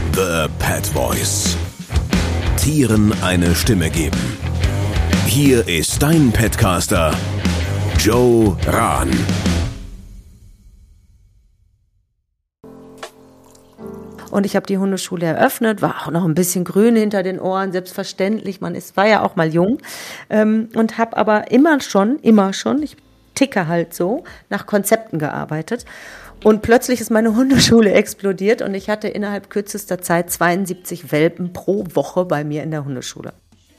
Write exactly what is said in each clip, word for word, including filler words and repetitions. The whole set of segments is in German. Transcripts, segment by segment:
The Pet Voice. Tieren eine Stimme geben. Hier ist dein Petcaster, Joe Rahn. Und ich habe die Hundeschule eröffnet, war auch noch ein bisschen grün hinter den Ohren, selbstverständlich, man ist, war ja auch mal jung. Ähm, und habe aber immer schon, immer schon, ich ticke halt so, nach Konzepten gearbeitet. Und plötzlich ist meine Hundeschule explodiert und ich hatte innerhalb kürzester Zeit zweiundsiebzig Welpen pro Woche bei mir in der Hundeschule.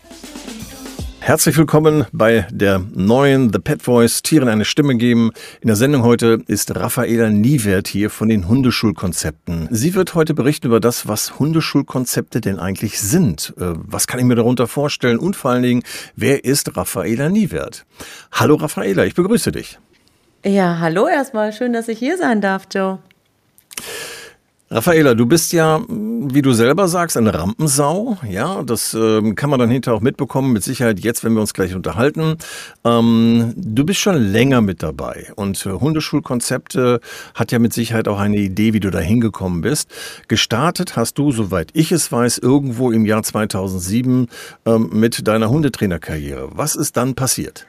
Herzlich willkommen bei der neuen The Pet Voice, Tieren eine Stimme geben. In der Sendung heute ist Raffaela Niewert hier von den Hundeschulkonzepten. Sie wird heute berichten über das, was Hundeschulkonzepte denn eigentlich sind. Was kann ich mir darunter vorstellen? Und vor allen Dingen, wer ist Raffaela Niewert? Hallo Raffaela, ich begrüße dich. Ja, hallo erstmal. Schön, dass ich hier sein darf, Joe. Raffaela, du bist ja, wie du selber sagst, eine Rampensau. Ja, das äh, kann man dann hinterher auch mitbekommen, mit Sicherheit jetzt, wenn wir uns gleich unterhalten. Ähm, du bist schon länger mit dabei und äh, Hundeschulkonzepte hat ja mit Sicherheit auch eine Idee, wie du da hingekommen bist. Gestartet hast du, soweit ich es weiß, irgendwo im Jahr zweitausendsieben ähm, mit deiner Hundetrainerkarriere. Was ist dann passiert?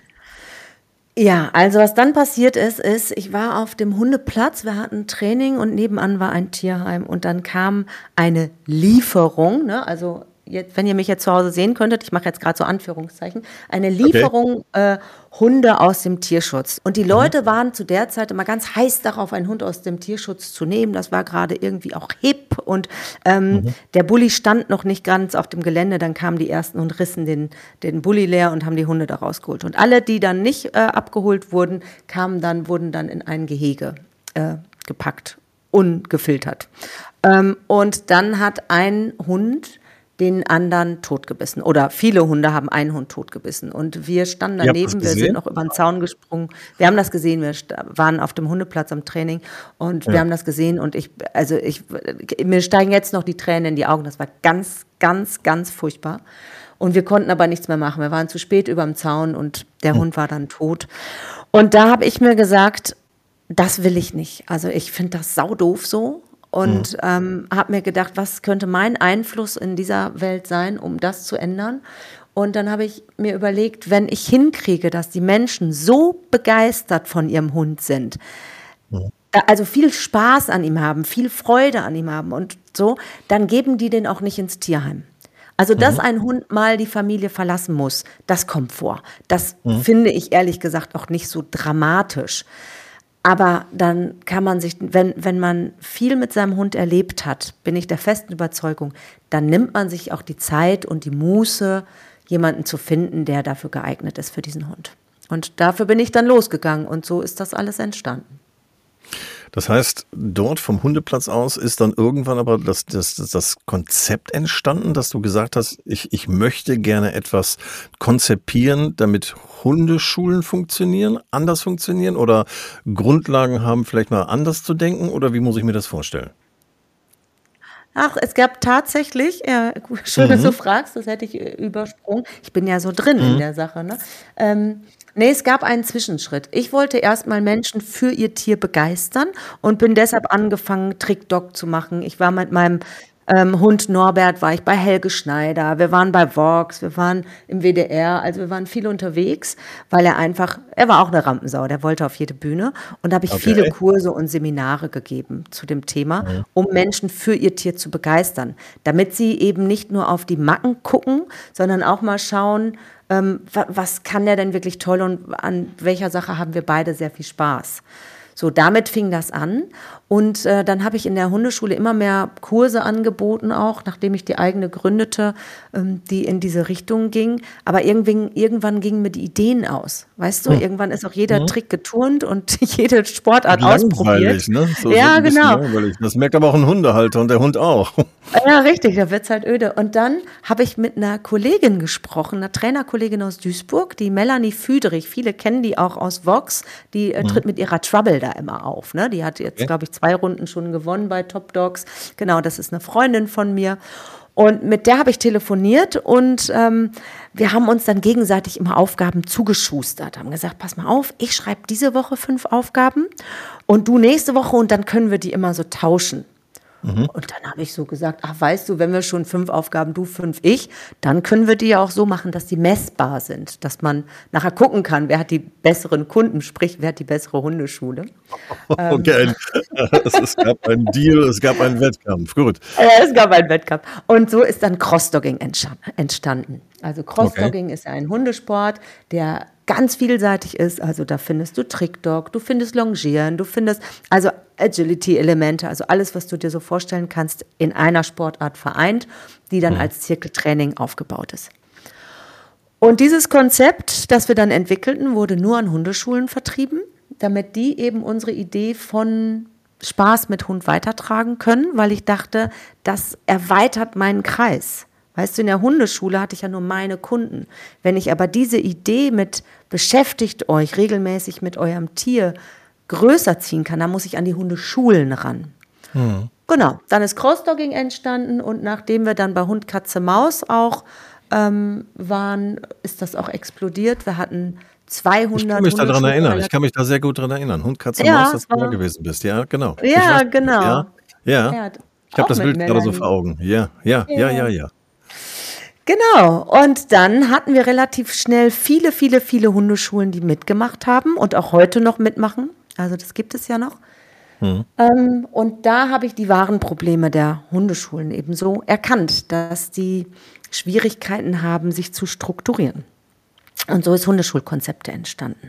Ja, also was dann passiert ist, ist, ich war auf dem Hundeplatz, wir hatten Training und nebenan war ein Tierheim und dann kam eine Lieferung, ne, also jetzt, wenn ihr mich jetzt zu Hause sehen könntet, ich mache jetzt gerade so Anführungszeichen, eine Lieferung okay. äh, Hunde aus dem Tierschutz. Und die Leute mhm. waren zu der Zeit immer ganz heiß darauf, einen Hund aus dem Tierschutz zu nehmen. Das war gerade irgendwie auch hip und ähm, mhm. der Bulli stand noch nicht ganz auf dem Gelände. Dann kamen die ersten und rissen den, den Bulli leer und haben die Hunde da rausgeholt. Und alle, die dann nicht äh, abgeholt wurden, kamen dann, wurden dann in ein Gehege äh, gepackt, ungefiltert. Ähm, und dann hat ein Hund den anderen totgebissen. Oder viele Hunde haben einen Hund totgebissen. Und wir standen daneben, wir sind noch über den Zaun gesprungen. Wir haben das gesehen, wir waren auf dem Hundeplatz am Training und ja. wir haben das gesehen. Und ich, also ich, mir steigen jetzt noch die Tränen in die Augen. Das war ganz, ganz, ganz furchtbar. Und wir konnten aber nichts mehr machen. Wir waren zu spät über dem Zaun und der hm. Hund war dann tot. Und da habe ich mir gesagt, das will ich nicht. Also ich finde das saudoof so. Und mhm. ähm, habe mir gedacht, was könnte mein Einfluss in dieser Welt sein, um das zu ändern? Und dann habe ich mir überlegt, wenn ich hinkriege, dass die Menschen so begeistert von ihrem Hund sind, mhm. also viel Spaß an ihm haben, viel Freude an ihm haben und so, dann geben die den auch nicht ins Tierheim. Also, dass mhm. ein Hund mal die Familie verlassen muss, das kommt vor. Das mhm. finde ich ehrlich gesagt auch nicht so dramatisch. Aber dann kann man sich, wenn, wenn man viel mit seinem Hund erlebt hat, bin ich der festen Überzeugung, dann nimmt man sich auch die Zeit und die Muße, jemanden zu finden, der dafür geeignet ist für diesen Hund. Und dafür bin ich dann losgegangen und so ist das alles entstanden. Das heißt, dort vom Hundeplatz aus ist dann irgendwann aber das, das, das Konzept entstanden, dass du gesagt hast, ich, ich möchte gerne etwas konzipieren, damit Hundeschulen funktionieren, anders funktionieren oder Grundlagen haben, vielleicht mal anders zu denken, oder wie muss ich mir das vorstellen? Ach, es gab tatsächlich, ja, schön, mhm. dass du fragst, das hätte ich übersprungen. Ich bin ja so drin mhm. in der Sache, ne? Ähm, Nee, es gab einen Zwischenschritt. Ich wollte erstmal Menschen für ihr Tier begeistern und bin deshalb angefangen, Trick-Dog zu machen. Ich war mit meinem ähm, Hund Norbert, war ich bei Helge Schneider, wir waren bei Vox, wir waren im W D R, also wir waren viel unterwegs, weil er einfach, er war auch eine Rampensau, der wollte auf jede Bühne und da habe ich okay. viele Kurse und Seminare gegeben zu dem Thema, mhm. um Menschen für ihr Tier zu begeistern, damit sie eben nicht nur auf die Macken gucken, sondern auch mal schauen, was kann der denn wirklich toll und an welcher Sache haben wir beide sehr viel Spaß. So, damit fing das an und äh, dann habe ich in der Hundeschule immer mehr Kurse angeboten auch, nachdem ich die eigene gründete, ähm, die in diese Richtung ging. Aber irgendwann, irgendwann gingen mir die Ideen aus, weißt du? Hm. Irgendwann ist auch jeder hm. Trick geturnt und jede Sportart langweilig, ausprobiert. Ne? So, ja, so genau. Langweilig. Das merkt aber auch ein Hundehalter und der Hund auch. Ja, richtig, da wird's halt öde. Und dann habe ich mit einer Kollegin gesprochen, einer Trainerkollegin aus Duisburg, die Melanie Füderich. Viele kennen die auch aus Vox. Die äh, tritt hm. mit ihrer Trouble da immer auf. Ne? Die hat jetzt, okay. glaube ich, zwei Runden schon gewonnen bei Top Dogs. Genau, das ist eine Freundin von mir. Und mit der habe ich telefoniert und ähm, wir haben uns dann gegenseitig immer Aufgaben zugeschustert. Haben gesagt, pass mal auf, ich schreibe diese Woche fünf Aufgaben und du nächste Woche und dann können wir die immer so tauschen. Mhm. Und dann habe ich so gesagt, ach weißt du, wenn wir schon fünf Aufgaben, du fünf, ich, dann können wir die ja auch so machen, dass die messbar sind, dass man nachher gucken kann, wer hat die besseren Kunden, sprich, wer hat die bessere Hundeschule. Okay, es, es gab einen Deal, es gab einen Wettkampf, gut. Ja, es gab einen Wettkampf. Und so ist dann Crossdogging entstanden. Also Crossdogging okay. ist ein Hundesport, der ganz vielseitig ist. Also da findest du Trickdog, du findest Longieren, du findest also Agility-Elemente, also alles, was du dir so vorstellen kannst, in einer Sportart vereint, die dann mhm. als Zirkeltraining aufgebaut ist. Und dieses Konzept, das wir dann entwickelten, wurde nur an Hundeschulen vertrieben, damit die eben unsere Idee von Spaß mit Hund weitertragen können, weil ich dachte, das erweitert meinen Kreis. Weißt du, in der Hundeschule hatte ich ja nur meine Kunden. Wenn ich aber diese Idee mit beschäftigt euch regelmäßig mit eurem Tier größer ziehen kann, dann muss ich an die Hundeschulen ran. Hm. Genau, dann ist Crossdogging entstanden und nachdem wir dann bei Hund, Katze, Maus auch ähm, waren, ist das auch explodiert. Wir hatten zweihundert. Ich kann mich daran erinnern. Ich kann mich da sehr gut daran erinnern. Hund, Katze, ja, Maus, dass du da gewesen bist. Ja, genau. Ja, weiß, genau. Ja, ja. ja. Ich habe das Bild gerade so vor Augen. Ja, ja, ja, ja, ja. ja. Genau, und dann hatten wir relativ schnell viele, viele, viele Hundeschulen, die mitgemacht haben und auch heute noch mitmachen. Also das gibt es ja noch. Hm. Ähm, und da habe ich die wahren Probleme der Hundeschulen ebenso erkannt, dass die Schwierigkeiten haben, sich zu strukturieren. Und so ist Hundeschulkonzepte entstanden.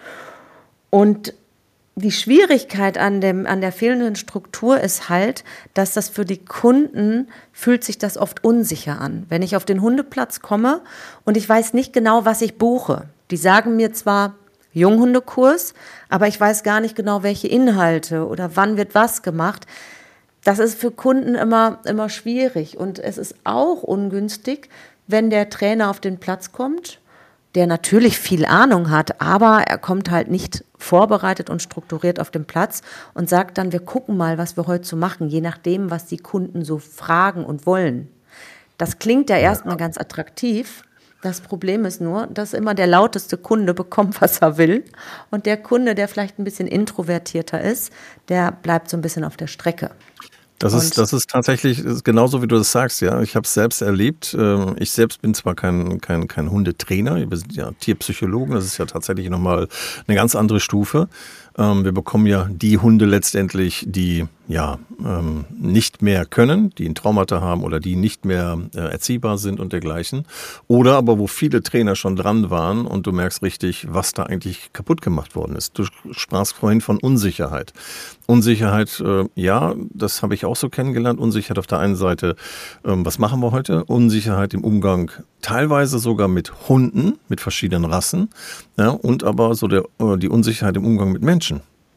Und die Schwierigkeit an dem, an der fehlenden Struktur ist halt, dass das für die Kunden fühlt sich das oft unsicher an. Wenn ich auf den Hundeplatz komme und ich weiß nicht genau, was ich buche. Die sagen mir zwar Junghundekurs, aber ich weiß gar nicht genau, welche Inhalte oder wann wird was gemacht. Das ist für Kunden immer, immer schwierig. Und es ist auch ungünstig, wenn der Trainer auf den Platz kommt, der natürlich viel Ahnung hat, aber er kommt halt nicht vorbereitet und strukturiert auf den Platz und sagt dann, wir gucken mal, was wir heute so machen, je nachdem, was die Kunden so fragen und wollen. Das klingt ja erstmal ganz attraktiv. Das Problem ist nur, dass immer der lauteste Kunde bekommt, was er will. Und der Kunde, der vielleicht ein bisschen introvertierter ist, der bleibt so ein bisschen auf der Strecke. Das ist, das ist tatsächlich genauso, wie du das sagst, ja. Ich habe es selbst erlebt. Ich selbst bin zwar kein, kein, kein Hundetrainer, wir sind ja Tierpsychologen, das ist ja tatsächlich nochmal eine ganz andere Stufe. Wir bekommen ja die Hunde letztendlich, die ja ähm, nicht mehr können, die ein Traumata haben oder die nicht mehr äh, erziehbar sind und dergleichen. Oder aber wo viele Trainer schon dran waren und du merkst richtig, was da eigentlich kaputt gemacht worden ist. Du sprachst vorhin von Unsicherheit. Unsicherheit, äh, ja, das habe ich auch so kennengelernt. Unsicherheit auf der einen Seite, ähm, was machen wir heute? Unsicherheit im Umgang teilweise sogar mit Hunden, mit verschiedenen Rassen, ja, und aber so der, die Unsicherheit im Umgang mit Menschen.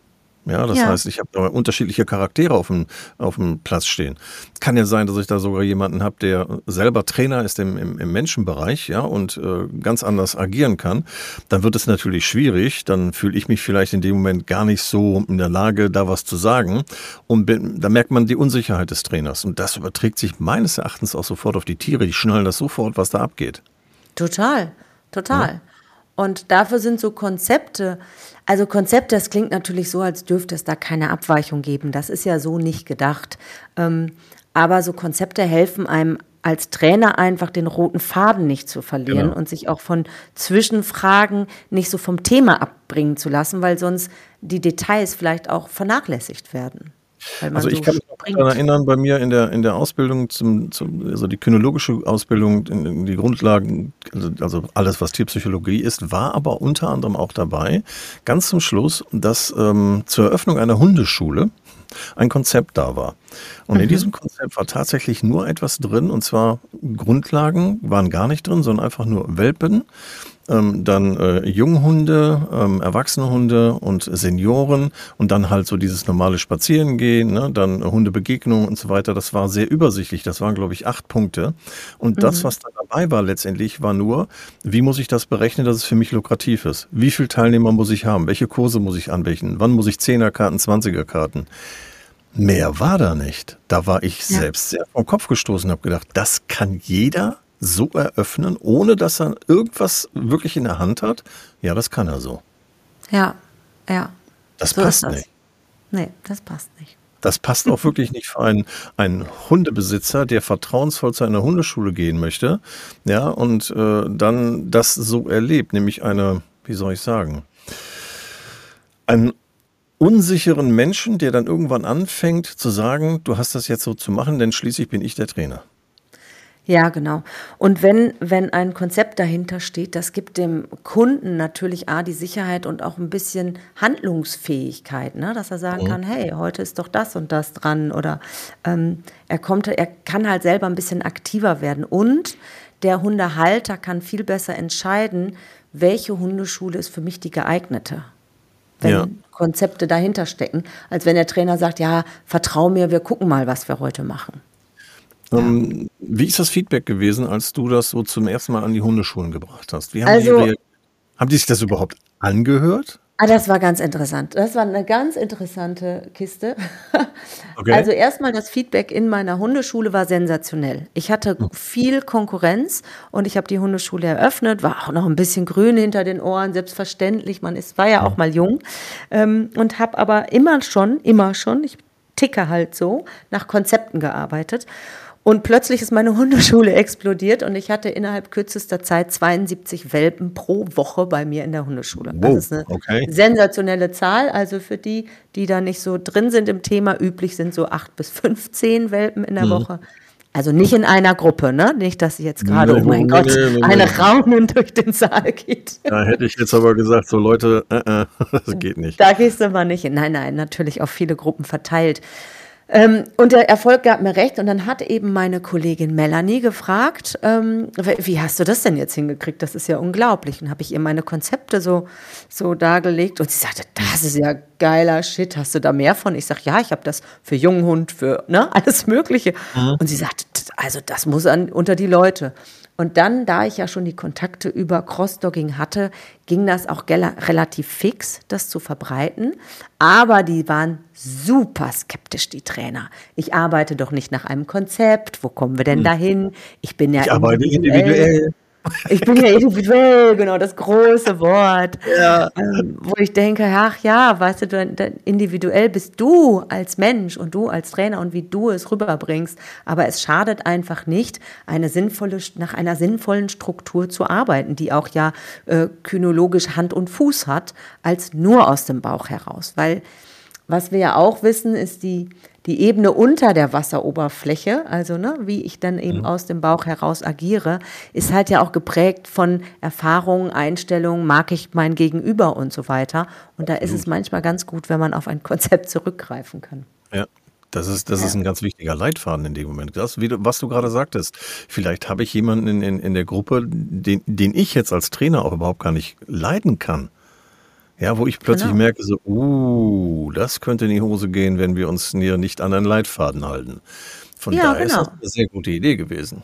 Ja, das ja. heißt, ich habe da unterschiedliche Charaktere auf dem, auf dem Platz stehen. Kann ja sein, dass ich da sogar jemanden habe, der selber Trainer ist im, im, im Menschenbereich, ja, und äh, ganz anders agieren kann. Dann wird es natürlich schwierig. Dann fühle ich mich vielleicht in dem Moment gar nicht so in der Lage, da was zu sagen. Und bin, da merkt man die Unsicherheit des Trainers. Und das überträgt sich meines Erachtens auch sofort auf die Tiere. Die schnallen das sofort, was da abgeht. Total, total. Ja. Und dafür sind so Konzepte, also Konzepte, das klingt natürlich so, als dürfte es da keine Abweichung geben. Das ist ja so nicht gedacht. Ähm, aber so Konzepte helfen einem als Trainer einfach den roten Faden nicht zu verlieren genau. und sich auch von Zwischenfragen nicht so vom Thema abbringen zu lassen, weil sonst die Details vielleicht auch vernachlässigt werden. Also ich so kann mich noch daran erinnern, bei mir in der in der Ausbildung, zum, zum, also die kynologische Ausbildung, in, in die Grundlagen, also alles, was Tierpsychologie ist, war aber unter anderem auch dabei, ganz zum Schluss, dass ähm, zur Eröffnung einer Hundeschule ein Konzept da war. Und mhm. in diesem Konzept war tatsächlich nur etwas drin, und zwar Grundlagen waren gar nicht drin, sondern einfach nur Welpen, ähm, dann äh, Junghunde, ähm, erwachsene Hunde und Senioren und dann halt so dieses normale Spazierengehen, ne, dann Hundebegegnungen und so weiter. Das war sehr übersichtlich, das waren, glaube ich, acht Punkte. Und mhm. das, was da dabei war letztendlich, war nur, wie muss ich das berechnen, dass es für mich lukrativ ist? Wie viele Teilnehmer muss ich haben? Welche Kurse muss ich anbieten? Wann muss ich Zehnerkarten, Zwanzigerkarten? Mehr war da nicht. Da war ich ja. selbst sehr vom Kopf gestoßen und habe gedacht, das kann jeder so eröffnen, ohne dass er irgendwas wirklich in der Hand hat. Ja, das kann er so. Ja, ja. Das so passt das. nicht. Nee, das passt nicht. Das passt auch wirklich nicht für einen, einen Hundebesitzer, der vertrauensvoll zu einer Hundeschule gehen möchte, ja, und äh, dann das so erlebt, nämlich eine, wie soll ich sagen, einen unsicheren Menschen, der dann irgendwann anfängt zu sagen, du hast das jetzt so zu machen, denn schließlich bin ich der Trainer. Ja, genau. Und wenn, wenn ein Konzept dahinter steht, das gibt dem Kunden natürlich A, die Sicherheit und auch ein bisschen Handlungsfähigkeit, ne? Dass er sagen Mhm. kann, hey, heute ist doch das und das dran oder ähm, er kommt, er kann halt selber ein bisschen aktiver werden und der Hundehalter kann viel besser entscheiden, welche Hundeschule ist für mich die geeignete, wenn Ja. Konzepte dahinter stecken, als wenn der Trainer sagt, ja, vertrau mir, wir gucken mal, was wir heute machen. Ähm, wie ist das Feedback gewesen, als du das so zum ersten Mal an die Hundeschulen gebracht hast? Wie haben die Also, reagiert? Haben die sich das überhaupt angehört? ah, das war ganz interessant. Das war eine ganz interessante Kiste. Okay. Also erstmal das Feedback in meiner Hundeschule war sensationell. Ich hatte viel Konkurrenz und ich habe die Hundeschule eröffnet, war auch noch ein bisschen grün hinter den Ohren, selbstverständlich. Man ist, war ja auch mal jung ähm, und habe aber immer schon, immer schon, ich ticke halt so, nach Konzepten gearbeitet. Und plötzlich ist meine Hundeschule explodiert und ich hatte innerhalb kürzester Zeit zweiundsiebzig Welpen pro Woche bei mir in der Hundeschule. Das Wow, ist eine okay. sensationelle Zahl. Also für die, die da nicht so drin sind im Thema, üblich sind so acht bis fünfzehn Welpen in der Mhm. Woche. Also nicht in einer Gruppe, ne? Nicht, dass jetzt gerade, Nee, oh mein nee, Gott, nee, nee, eine nee. Raunen durch den Saal geht. Da hätte ich jetzt aber gesagt, so Leute, äh, äh, das geht nicht. Da gehst du mal nicht hin. Nein, nein, natürlich auf viele Gruppen verteilt. Ähm, und der Erfolg gab mir recht. Und dann hat eben meine Kollegin Melanie gefragt, ähm, wie hast du das denn jetzt hingekriegt? Das ist ja unglaublich. Und habe ich ihr meine Konzepte so, so dargelegt. Und sie sagte, das ist ja geiler Shit. Hast du da mehr von? Ich sage, ja, ich habe das für Junghund, für ne, alles Mögliche. Mhm. Und sie sagte, also das muss an, unter die Leute. Und dann, da ich ja schon die Kontakte über Crossdogging hatte, ging das auch gel- relativ fix, das zu verbreiten. Aber die waren super skeptisch, die Trainer. Ich arbeite doch nicht nach einem Konzept. Wo kommen wir denn dahin? Ich bin ja Ich arbeite individuell. individuell. Ich bin ja individuell, genau, das große Wort. Ja. Ähm, wo ich denke, ach ja, weißt du, du, du, individuell bist du als Mensch und du als Trainer und wie du es rüberbringst. Aber es schadet einfach nicht, eine sinnvolle, nach einer sinnvollen Struktur zu arbeiten, die auch ja äh, kynologisch Hand und Fuß hat, als nur aus dem Bauch heraus. Weil was wir ja auch wissen, ist die, die Ebene unter der Wasseroberfläche, also ne, wie ich dann eben Mhm. aus dem Bauch heraus agiere, ist halt ja auch geprägt von Erfahrungen, Einstellungen, mag ich mein Gegenüber und so weiter. Und da ist es manchmal ganz gut, wenn man auf ein Konzept zurückgreifen kann. Ja, das ist, das ist ein ganz wichtiger Leitfaden in dem Moment. Das, wie du, was du gerade sagtest, vielleicht habe ich jemanden in, in, in der Gruppe, den, den ich jetzt als Trainer auch überhaupt gar nicht leiten kann. Ja, wo ich plötzlich Genau. merke, so, uh, das könnte in die Hose gehen, wenn wir uns hier nicht an einen Leitfaden halten. Von Ja, daher ist das genau. eine sehr gute Idee gewesen.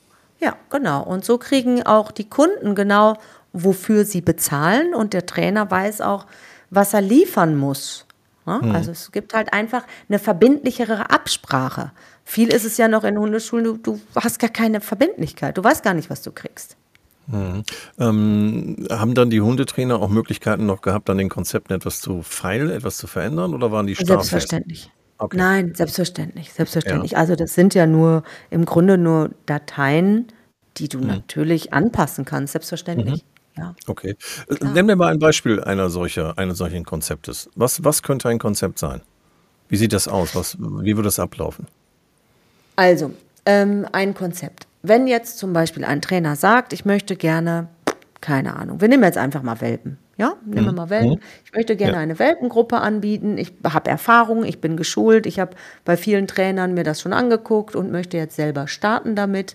Ja, genau. Und so kriegen auch die Kunden genau, wofür sie bezahlen. Und der Trainer weiß auch, was er liefern muss. Ja? Also es gibt halt einfach eine verbindlichere Absprache. Viel ist es ja noch in Hundeschulen, du, du hast gar keine Verbindlichkeit. Du weißt gar nicht, was du kriegst. Mhm. Ähm, haben dann die Hundetrainer auch Möglichkeiten noch gehabt, an den Konzepten etwas zu feilen, etwas zu verändern oder waren die starr fest? Selbstverständlich. Okay. Nein, selbstverständlich, selbstverständlich. Also das sind ja nur im Grunde nur Dateien, die du natürlich anpassen kannst, selbstverständlich. Ja. Okay. Äh, Nenn mir mal ein Beispiel einer solcher, eines solchen Konzeptes. Was, was könnte ein Konzept sein? Wie sieht das aus? Was, wie würde das ablaufen? Also, ähm, ein Konzept. Wenn jetzt zum Beispiel ein Trainer sagt, ich möchte gerne, keine Ahnung, wir nehmen jetzt einfach mal Welpen. Ja, nehmen wir mal Welpen. Ich möchte gerne Ja. eine Welpengruppe anbieten. Ich habe Erfahrung, ich bin geschult. Ich habe bei vielen Trainern mir das schon angeguckt und möchte jetzt selber starten damit.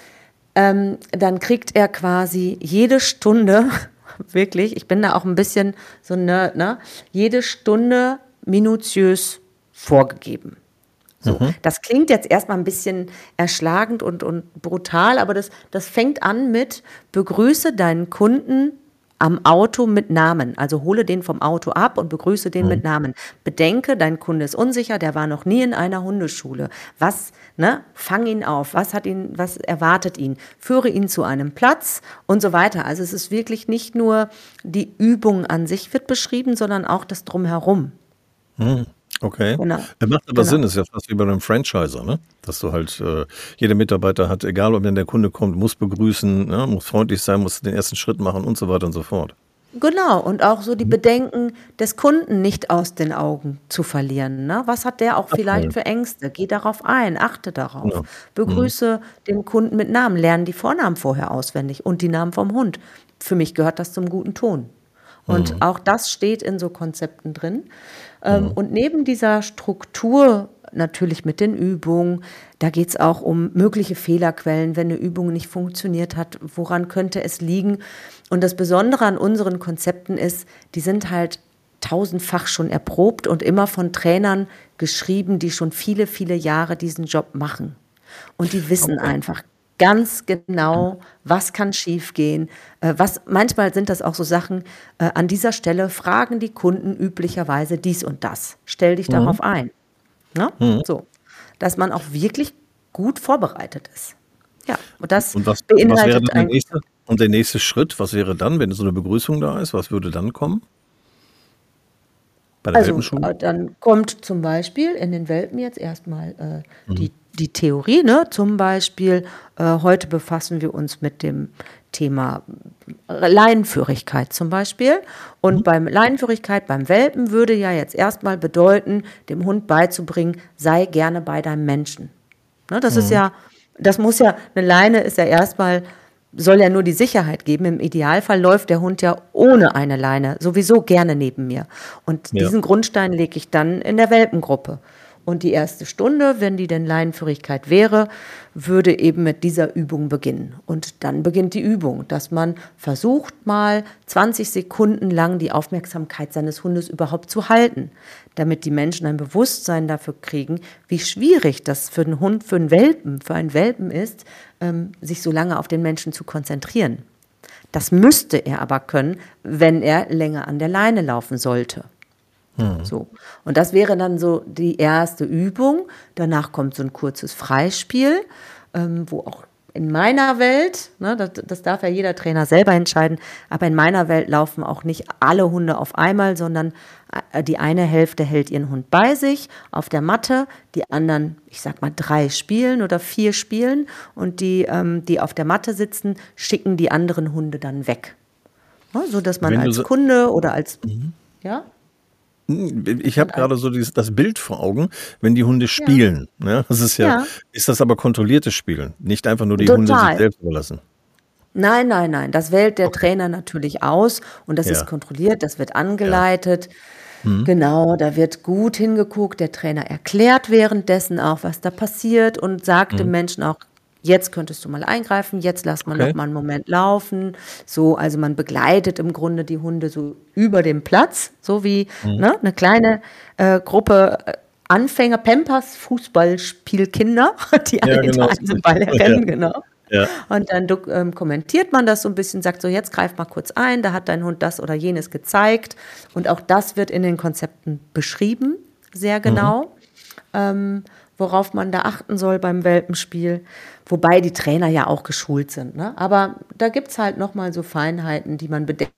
Ähm, dann kriegt er quasi jede Stunde, wirklich, ich bin da auch ein bisschen so ein Nerd, ne? Jede Stunde minutiös vorgegeben. So, das klingt jetzt erstmal ein bisschen erschlagend und, und brutal, aber das, das fängt an mit, begrüße deinen Kunden am Auto mit Namen. Also hole den vom Auto ab und begrüße den mit Namen. Bedenke, dein Kunde ist unsicher, der war noch nie in einer Hundeschule. Was, ne, fang ihn auf, was hat ihn, was erwartet ihn? Führe ihn zu einem Platz und so weiter. Also es ist wirklich nicht nur die Übung an sich wird beschrieben, sondern auch das Drumherum. Okay. Genau, Äh, Macht aber genau. Sinn, ist ja fast wie bei einem Franchiser, ne? Dass du halt, äh, jeder Mitarbeiter hat, egal ob wenn der Kunde kommt, muss begrüßen, ne? Muss freundlich sein, muss den ersten Schritt machen und so weiter und so fort. Genau, und auch so die Mhm. Bedenken des Kunden nicht aus den Augen zu verlieren. Ne? Was hat der auch vielleicht Abholen, für Ängste? Geh darauf ein, achte darauf. genau. Mhm. Begrüße den Kunden mit Namen, lerne die Vornamen vorher auswendig und die Namen vom Hund. Für mich gehört das zum guten Ton. Und Mhm. auch das steht in so Konzepten drin. Ähm, Mhm. und neben dieser Struktur natürlich mit den Übungen, da geht es auch um mögliche Fehlerquellen, wenn eine Übung nicht funktioniert hat, woran könnte es liegen? Und das Besondere an unseren Konzepten ist, die sind halt tausendfach schon erprobt und immer von Trainern geschrieben, die schon viele, viele Jahre diesen Job machen. Und die wissen Okay. einfach ganz genau, was kann schiefgehen. Äh, was, manchmal sind das auch so Sachen, äh, an dieser Stelle fragen die Kunden üblicherweise dies und das. Stell dich Mhm. darauf ein. Ne? Mhm. So, dass man auch wirklich gut vorbereitet ist. Ja, und das Und was, was wäre beinhaltet dann der eigentlich. nächste? Und der nächste Schritt, was wäre dann, wenn so eine Begrüßung da ist? Was würde dann kommen bei der Also Welpenschule? äh, dann kommt zum Beispiel in den Welpen jetzt erstmal äh, Mhm. die, die Theorie, ne? Zum Beispiel, äh, heute befassen wir uns mit dem Thema Leinenführigkeit zum Beispiel. Und beim Leinenführigkeit beim Welpen würde ja jetzt erstmal bedeuten, dem Hund beizubringen, sei gerne bei deinem Menschen. Ne? Das ist Mhm. ja, das muss ja, eine Leine ist ja erstmal, soll ja nur die Sicherheit geben. Im Idealfall läuft der Hund ja ohne eine Leine sowieso gerne neben mir. Und Ja. diesen Grundstein lege ich dann in der Welpengruppe. Und die erste Stunde, wenn die denn Leinenführigkeit wäre, würde eben mit dieser Übung beginnen. Und dann beginnt die Übung, dass man versucht mal zwanzig Sekunden lang die Aufmerksamkeit seines Hundes überhaupt zu halten, damit die Menschen ein Bewusstsein dafür kriegen, wie schwierig das für einen Hund, für einen Welpen, für einen Welpen ist, ähm, sich so lange auf den Menschen zu konzentrieren. Das müsste er aber können, wenn er länger an der Leine laufen sollte. So. Und das wäre dann so die erste Übung. Danach kommt so ein kurzes Freispiel, ähm, wo auch in meiner Welt, ne, das, das darf ja jeder Trainer selber entscheiden, aber in meiner Welt laufen auch nicht alle Hunde auf einmal, sondern äh, die eine Hälfte hält ihren Hund bei sich auf der Matte, die anderen, ich sag mal, drei spielen oder vier spielen und die, ähm, die auf der Matte sitzen, schicken die anderen Hunde dann weg. Ne, so dass man Wenn du als so, Kunde oder als, ja, ich habe und als, gerade so dieses, das Bild vor Augen, wenn die Hunde ja. spielen. Ne? Das ist ja, Ja, ist das aber kontrolliertes Spielen, nicht einfach nur die Hunde sich total. selbst überlassen. Nein, nein, nein. Das wählt der Okay. Trainer natürlich aus und das ist Ja, kontrolliert, das wird ja. angeleitet. Mhm. Genau, da wird gut hingeguckt. Der Trainer erklärt währenddessen auch, was da passiert und sagt dem Mhm. Menschen auch, jetzt könntest du mal eingreifen, jetzt lass mal noch Okay. mal einen Moment laufen. So, also man begleitet im Grunde die Hunde so über dem Platz, so wie Mhm. ne, eine kleine äh, Gruppe äh, Anfänger, Pampers, Fußballspielkinder, die alle Ja, hinter genau. einem Ball Ja, rennen, genau. ja. Und dann dok- ähm, kommentiert man das so ein bisschen, sagt so, jetzt greif mal kurz ein, da hat dein Hund das oder jenes gezeigt. Und auch das wird in den Konzepten beschrieben, sehr Mhm. genau, ähm, worauf man da achten soll beim Welpenspiel. Wobei die Trainer ja auch geschult sind. Ne? Aber da gibt es halt nochmal so Feinheiten, die man bedenken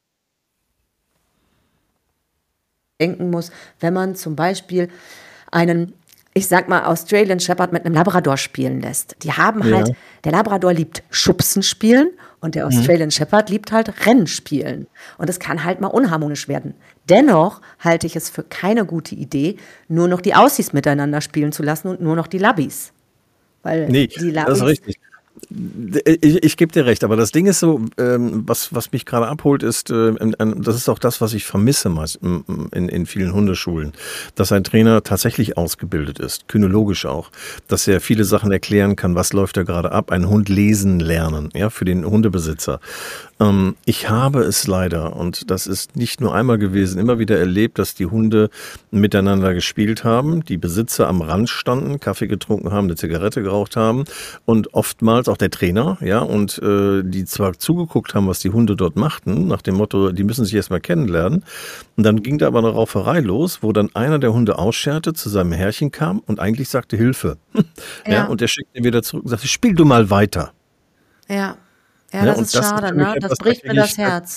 muss, wenn man zum Beispiel einen, ich sag mal, Australian Shepherd mit einem Labrador spielen lässt. Die haben Ja. halt, der Labrador liebt Schubsen spielen und der Mhm. Australian Shepherd liebt halt Rennen spielen. Und es kann halt mal unharmonisch werden. Dennoch halte ich es für keine gute Idee, nur noch die Aussies miteinander spielen zu lassen und nur noch die Labbies. Weil Nee, die das ist Labbies, richtig. Ich, ich gebe dir recht, aber das Ding ist so, ähm, was, was mich gerade abholt, ist, äh, ähm, ähm, das ist auch das, was ich vermisse meist in, in, in vielen Hundeschulen, dass ein Trainer tatsächlich ausgebildet ist, kynologisch auch, dass er viele Sachen erklären kann, was läuft da gerade ab, einen Hund lesen lernen, ja, für den Hundebesitzer. Ähm, ich habe es leider, und das ist nicht nur einmal gewesen, immer wieder erlebt, dass die Hunde miteinander gespielt haben, die Besitzer am Rand standen, Kaffee getrunken haben, eine Zigarette geraucht haben und oftmals auch der Trainer, ja, und äh, die zwar zugeguckt haben, was die Hunde dort machten, nach dem Motto, die müssen sich erstmal kennenlernen. Und dann ging da aber eine Rauferei los, wo dann einer der Hunde ausscherte, zu seinem Herrchen kam und eigentlich sagte Hilfe. Ja, ja, und der schickte ihn wieder zurück und sagte, spiel du mal weiter. ja, ja, Ja, das und ist das ist schade, für mich ne? Das etwas, da bricht mir kriege das ich, da, Herz.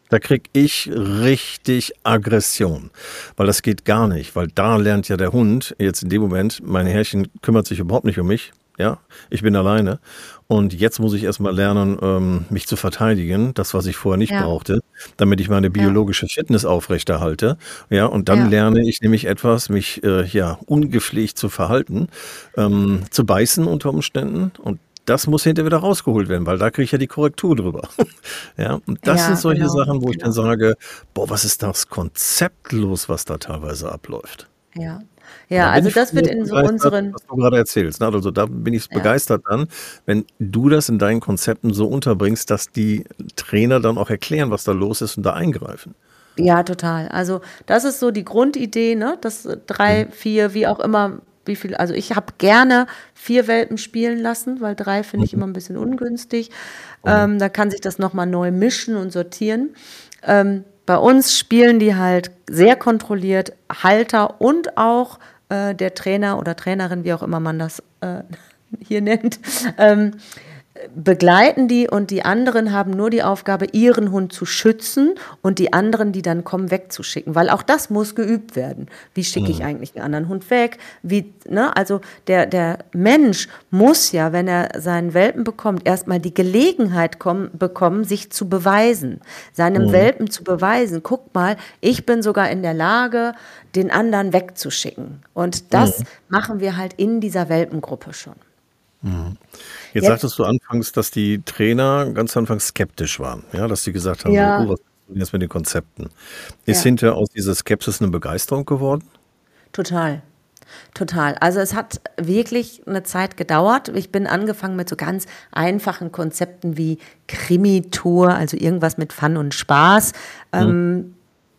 Da krieg ich richtig Aggression, weil das geht gar nicht, weil da lernt ja der Hund jetzt in dem Moment, mein Herrchen kümmert sich überhaupt nicht um mich, ja, ich bin alleine und jetzt muss ich erstmal lernen, ähm, mich zu verteidigen, das, was ich vorher nicht Ja, brauchte, damit ich meine ja, biologische Fitness aufrechterhalte, ja, und dann ja. lerne ich nämlich etwas, mich, äh, ja, ungepflegt zu verhalten, ähm, zu beißen unter Umständen und das muss hinterher wieder rausgeholt werden, weil da kriege ich ja die Korrektur drüber. Ja, und das sind Ja, solche genau, Sachen, wo ich dann genau. sage, boah, was ist das konzeptlos, was da teilweise abläuft. Ja. Und Ja, dann bin also ich das von wird sowas in so begeistert, unseren, was du gerade erzählst. Ne? Also da bin ich ja. begeistert dann, wenn du das in deinen Konzepten so unterbringst, dass die Trainer dann auch erklären, was da los ist und da eingreifen. Ja, total. Also das ist so die Grundidee, ne? Das äh, drei, Mhm. vier, wie auch immer, wie viel. Also ich habe gerne vier Welpen spielen lassen, weil drei finde ich Mhm. immer ein bisschen ungünstig. Mhm. Ähm, da kann sich das nochmal neu mischen und sortieren. Ähm, bei uns spielen die halt sehr kontrolliert, Halter und auch äh, der Trainer oder Trainerin, wie auch immer man das äh, hier nennt, ähm, begleiten die und die anderen haben nur die Aufgabe, ihren Hund zu schützen und die anderen, die dann kommen, wegzuschicken. Weil auch das muss geübt werden. Wie schicke ich Mhm. eigentlich einen anderen Hund weg? Wie, ne? Also der, der Mensch muss ja, wenn er seinen Welpen bekommt, erstmal die Gelegenheit kommen, bekommen, sich zu beweisen. Seinem Mhm. Welpen zu beweisen, guck mal, ich bin sogar in der Lage, den anderen wegzuschicken. Und das Mhm. machen wir halt in dieser Welpengruppe schon. Mhm. Jetzt Jetzt, sagtest du anfangs, dass die Trainer ganz anfangs skeptisch waren, ja, dass sie gesagt haben, so, oh, ja, was ist denn jetzt mit den Konzepten? Ist ja. hinterher aus dieser Skepsis eine Begeisterung geworden? Total, total. Also es hat wirklich eine Zeit gedauert. Ich bin angefangen mit so ganz einfachen Konzepten wie Krimi-Tour, also irgendwas mit Fun und Spaß. Mhm. Ähm,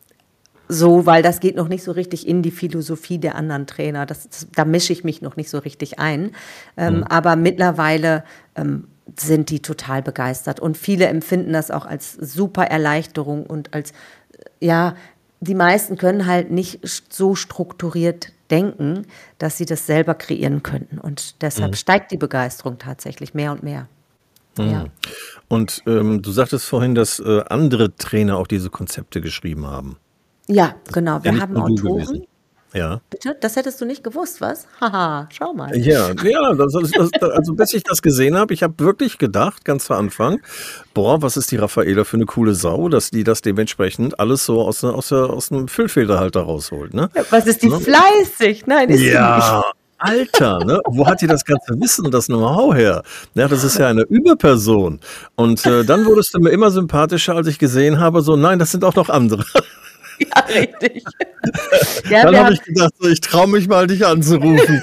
so, weil das geht noch nicht so richtig in die Philosophie der anderen Trainer. Das, das, da mische ich mich noch nicht so richtig ein. Ähm, Mhm. aber mittlerweile ähm, sind die total begeistert. Und viele empfinden das auch als super Erleichterung und als, ja, die meisten können halt nicht so strukturiert denken, dass sie das selber kreieren könnten. Und deshalb Mhm. steigt die Begeisterung tatsächlich mehr und mehr. Ja. Mhm. Und ähm, du sagtest vorhin, dass äh, andere Trainer auch diese Konzepte geschrieben haben. Ja, Das ist genau. ja Wir nicht haben nur du gewesen. Autoren. Ja. Bitte? Das hättest du nicht gewusst, was? Haha, schau mal. Ja, ja, das ist, das, also bis ich das gesehen habe, ich habe wirklich gedacht, ganz zu Anfang, boah, was ist die Raffaela für eine coole Sau, dass die das dementsprechend alles so aus, der- aus, der- aus dem Füllfederhalter rausholt, ne? Ja, was ist die Ne? fleißig? Nein, ist sie nicht. Ja, Alter, ne? Wo hat die das ganze Wissen und das Know-how her? Ja, das ist ja eine Überperson. Und äh, dann wurdest du mir immer sympathischer, als ich gesehen habe, so, nein, das sind auch noch andere. Ja, richtig. Ja, Dann wir habe haben ich gedacht, so, ich traue mich mal, dich anzurufen.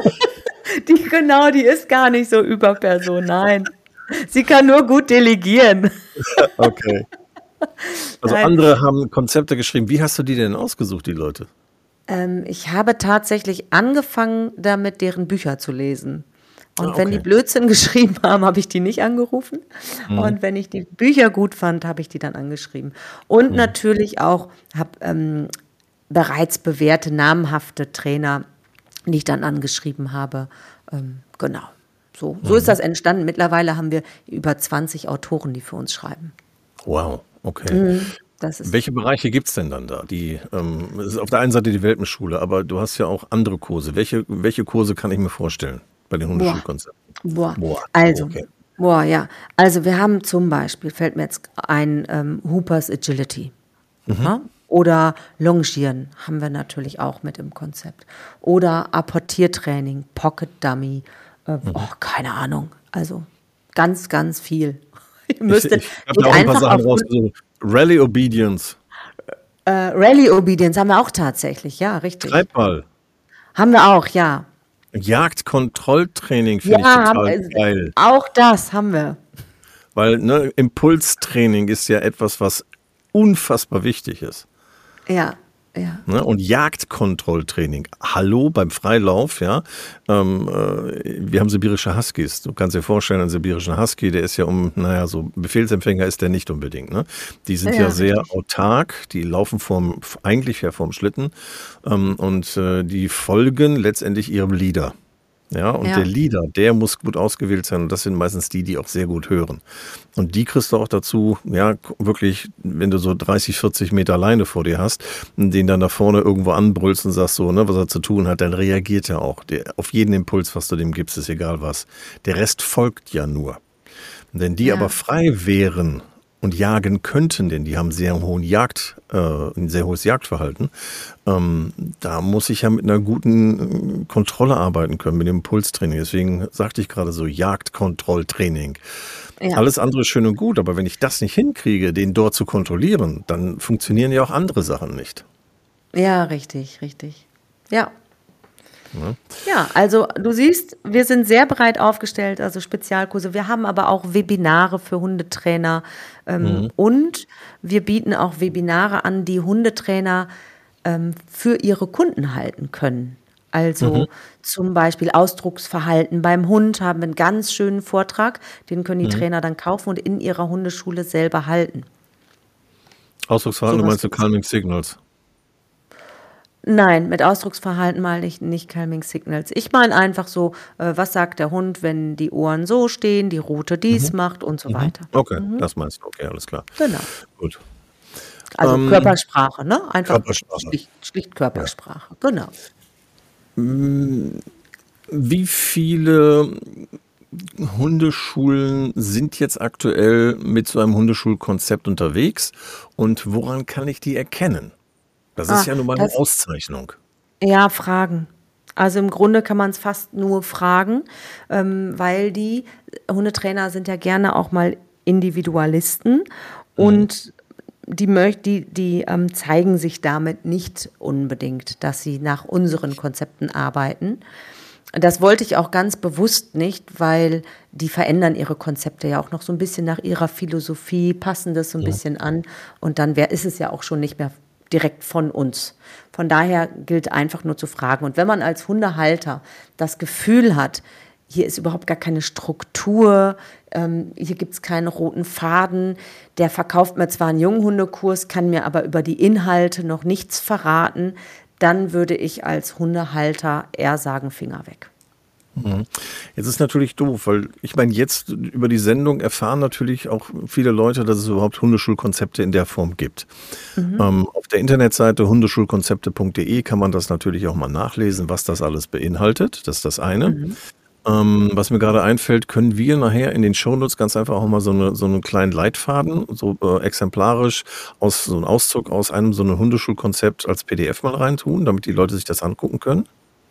die, genau, die ist gar nicht so Überperson, nein. Sie kann nur gut delegieren. Okay. Also Nein, andere haben Konzepte geschrieben. Wie hast du die denn ausgesucht, die Leute? ähm, ich habe tatsächlich angefangen, damit deren Bücher zu lesen. Ah, Und wenn die okay. Blödsinn geschrieben haben, habe ich die nicht angerufen. Mhm. Und wenn ich die Bücher gut fand, habe ich die dann angeschrieben. Und Mhm. natürlich auch habe ähm, bereits bewährte, namhafte Trainer, die ich dann angeschrieben habe. Ähm, genau. So, so ist Mhm. das entstanden. Mittlerweile haben wir über zwanzig Autoren, die für uns schreiben. Wow, okay. Mhm. Das ist, Welche Bereiche gibt es denn dann da? Die, ähm, es ist auf der einen Seite die Welpenschule, aber du hast ja auch andere Kurse. Welche, welche Kurse kann ich mir vorstellen bei den boah, Hundeschulkonzepten? boah. Boah, Also, okay. boah, ja. Also wir haben zum Beispiel, fällt mir jetzt ein, ähm, Hoopers Agility. Mhm. Ja? Oder Longieren haben wir natürlich auch mit im Konzept. Oder Apportiertraining, Pocket Dummy, äh, oh, Mhm. keine Ahnung. Also ganz, ganz viel. Ihr Ich, müsstet, ich habe geht da auch ein paar einfach Sachen auf rausgesucht. Rally Obedience, äh, Rally Obedience haben wir auch tatsächlich, ja, richtig. Treibball, Haben wir auch, ja. Jagdkontrolltraining Ja, finde ich haben, total äh, geil. auch das haben wir. Weil ne, Impulstraining ist ja etwas, was unfassbar wichtig ist. Ja, ja. Ne? Und Jagdkontrolltraining. Hallo beim Freilauf, ja. Ähm, äh, wir haben sibirische Huskies. Du kannst dir vorstellen, ein sibirischen Husky, der ist ja um, naja, so Befehlsempfänger ist der nicht unbedingt. Ne? Die sind ja Ja, sehr richtig. autark, die laufen vorm, eigentlich ja vorm Schlitten ähm, und äh, die folgen letztendlich ihrem Leader. Ja, und Ja. der Leader, der muss gut ausgewählt sein. Und das sind meistens die, die auch sehr gut hören. Und die kriegst du auch dazu, ja, wirklich, wenn du so dreißig, vierzig Meter Leine vor dir hast, und den dann da vorne irgendwo anbrüllst und sagst so, ne, was er zu tun hat, dann reagiert er auch. Der, auf jeden Impuls, was du dem gibst, ist egal was. Der Rest folgt ja nur. Wenn die Ja. aber frei wären und jagen könnten, denn die haben sehr hohen Jagd, äh, ein sehr hohes Jagdverhalten, ähm, da muss ich ja mit einer guten äh, Kontrolle arbeiten können, mit dem Impulstraining. Deswegen sagte ich gerade so Jagdkontrolltraining. Ja. Alles andere ist schön und gut, aber wenn ich das nicht hinkriege, den dort zu kontrollieren, dann funktionieren ja auch andere Sachen nicht. Ja, richtig, richtig. Ja. Ne? Ja, also du siehst, wir sind sehr breit aufgestellt, also Spezialkurse. Wir haben aber auch Webinare für Hundetrainer ähm, Mhm. und wir bieten auch Webinare an, die Hundetrainer ähm, für ihre Kunden halten können. Also Mhm. zum Beispiel Ausdrucksverhalten beim Hund haben wir einen ganz schönen Vortrag, den können die Mhm. Trainer dann kaufen und in ihrer Hundeschule selber halten. Ausdrucksverhalten, du Sowas meinst du gibt's. Calming Signals? Nein, mit Ausdrucksverhalten meine ich nicht Calming Signals. Ich meine einfach so, äh, was sagt der Hund, wenn die Ohren so stehen, die Rute dies Mhm. macht und so Mhm. weiter. Okay, Mhm. das meinst du. Okay, alles klar. Genau. Gut. Also Ähm, Körpersprache, ne? Einfach Körpersprache. schlicht, schlicht Ja. Körpersprache. Genau. Wie viele Hundeschulen sind jetzt aktuell mit so einem Hundeschulkonzept unterwegs und woran kann ich die erkennen? Das ist Ah, ja nun mal eine das, Auszeichnung. ja, Fragen. Also im Grunde kann man es fast nur fragen, ähm, weil die Hundetrainer sind ja gerne auch mal Individualisten Mhm. und die, möcht, die, die ähm, zeigen sich damit nicht unbedingt, dass sie nach unseren Konzepten arbeiten. Das wollte ich auch ganz bewusst nicht, weil die verändern ihre Konzepte ja auch noch so ein bisschen nach ihrer Philosophie, passen das so ein Ja. bisschen an und dann wär, ist es ja auch schon nicht mehr direkt von uns. Von daher gilt einfach nur zu fragen. Und wenn man als Hundehalter das Gefühl hat, hier ist überhaupt gar keine Struktur, ähm, hier gibt es keinen roten Faden, der verkauft mir zwar einen Junghundekurs, kann mir aber über die Inhalte noch nichts verraten, dann würde ich als Hundehalter eher sagen, Finger weg. Mhm. Jetzt ist natürlich doof, weil ich meine, jetzt über die Sendung erfahren natürlich auch viele Leute, dass es überhaupt Hundeschulkonzepte in der Form gibt. Mhm. Ähm, auf der Internetseite hundeschulkonzepte punkt de kann man das natürlich auch mal nachlesen, was das alles beinhaltet. Das ist das eine. Mhm. Ähm, was mir gerade einfällt, können wir nachher in den Shownotes ganz einfach auch mal so, eine, so einen kleinen Leitfaden, so äh, exemplarisch, aus so einem Auszug aus einem so einem Hundeschulkonzept als P D F mal reintun, damit die Leute sich das angucken können?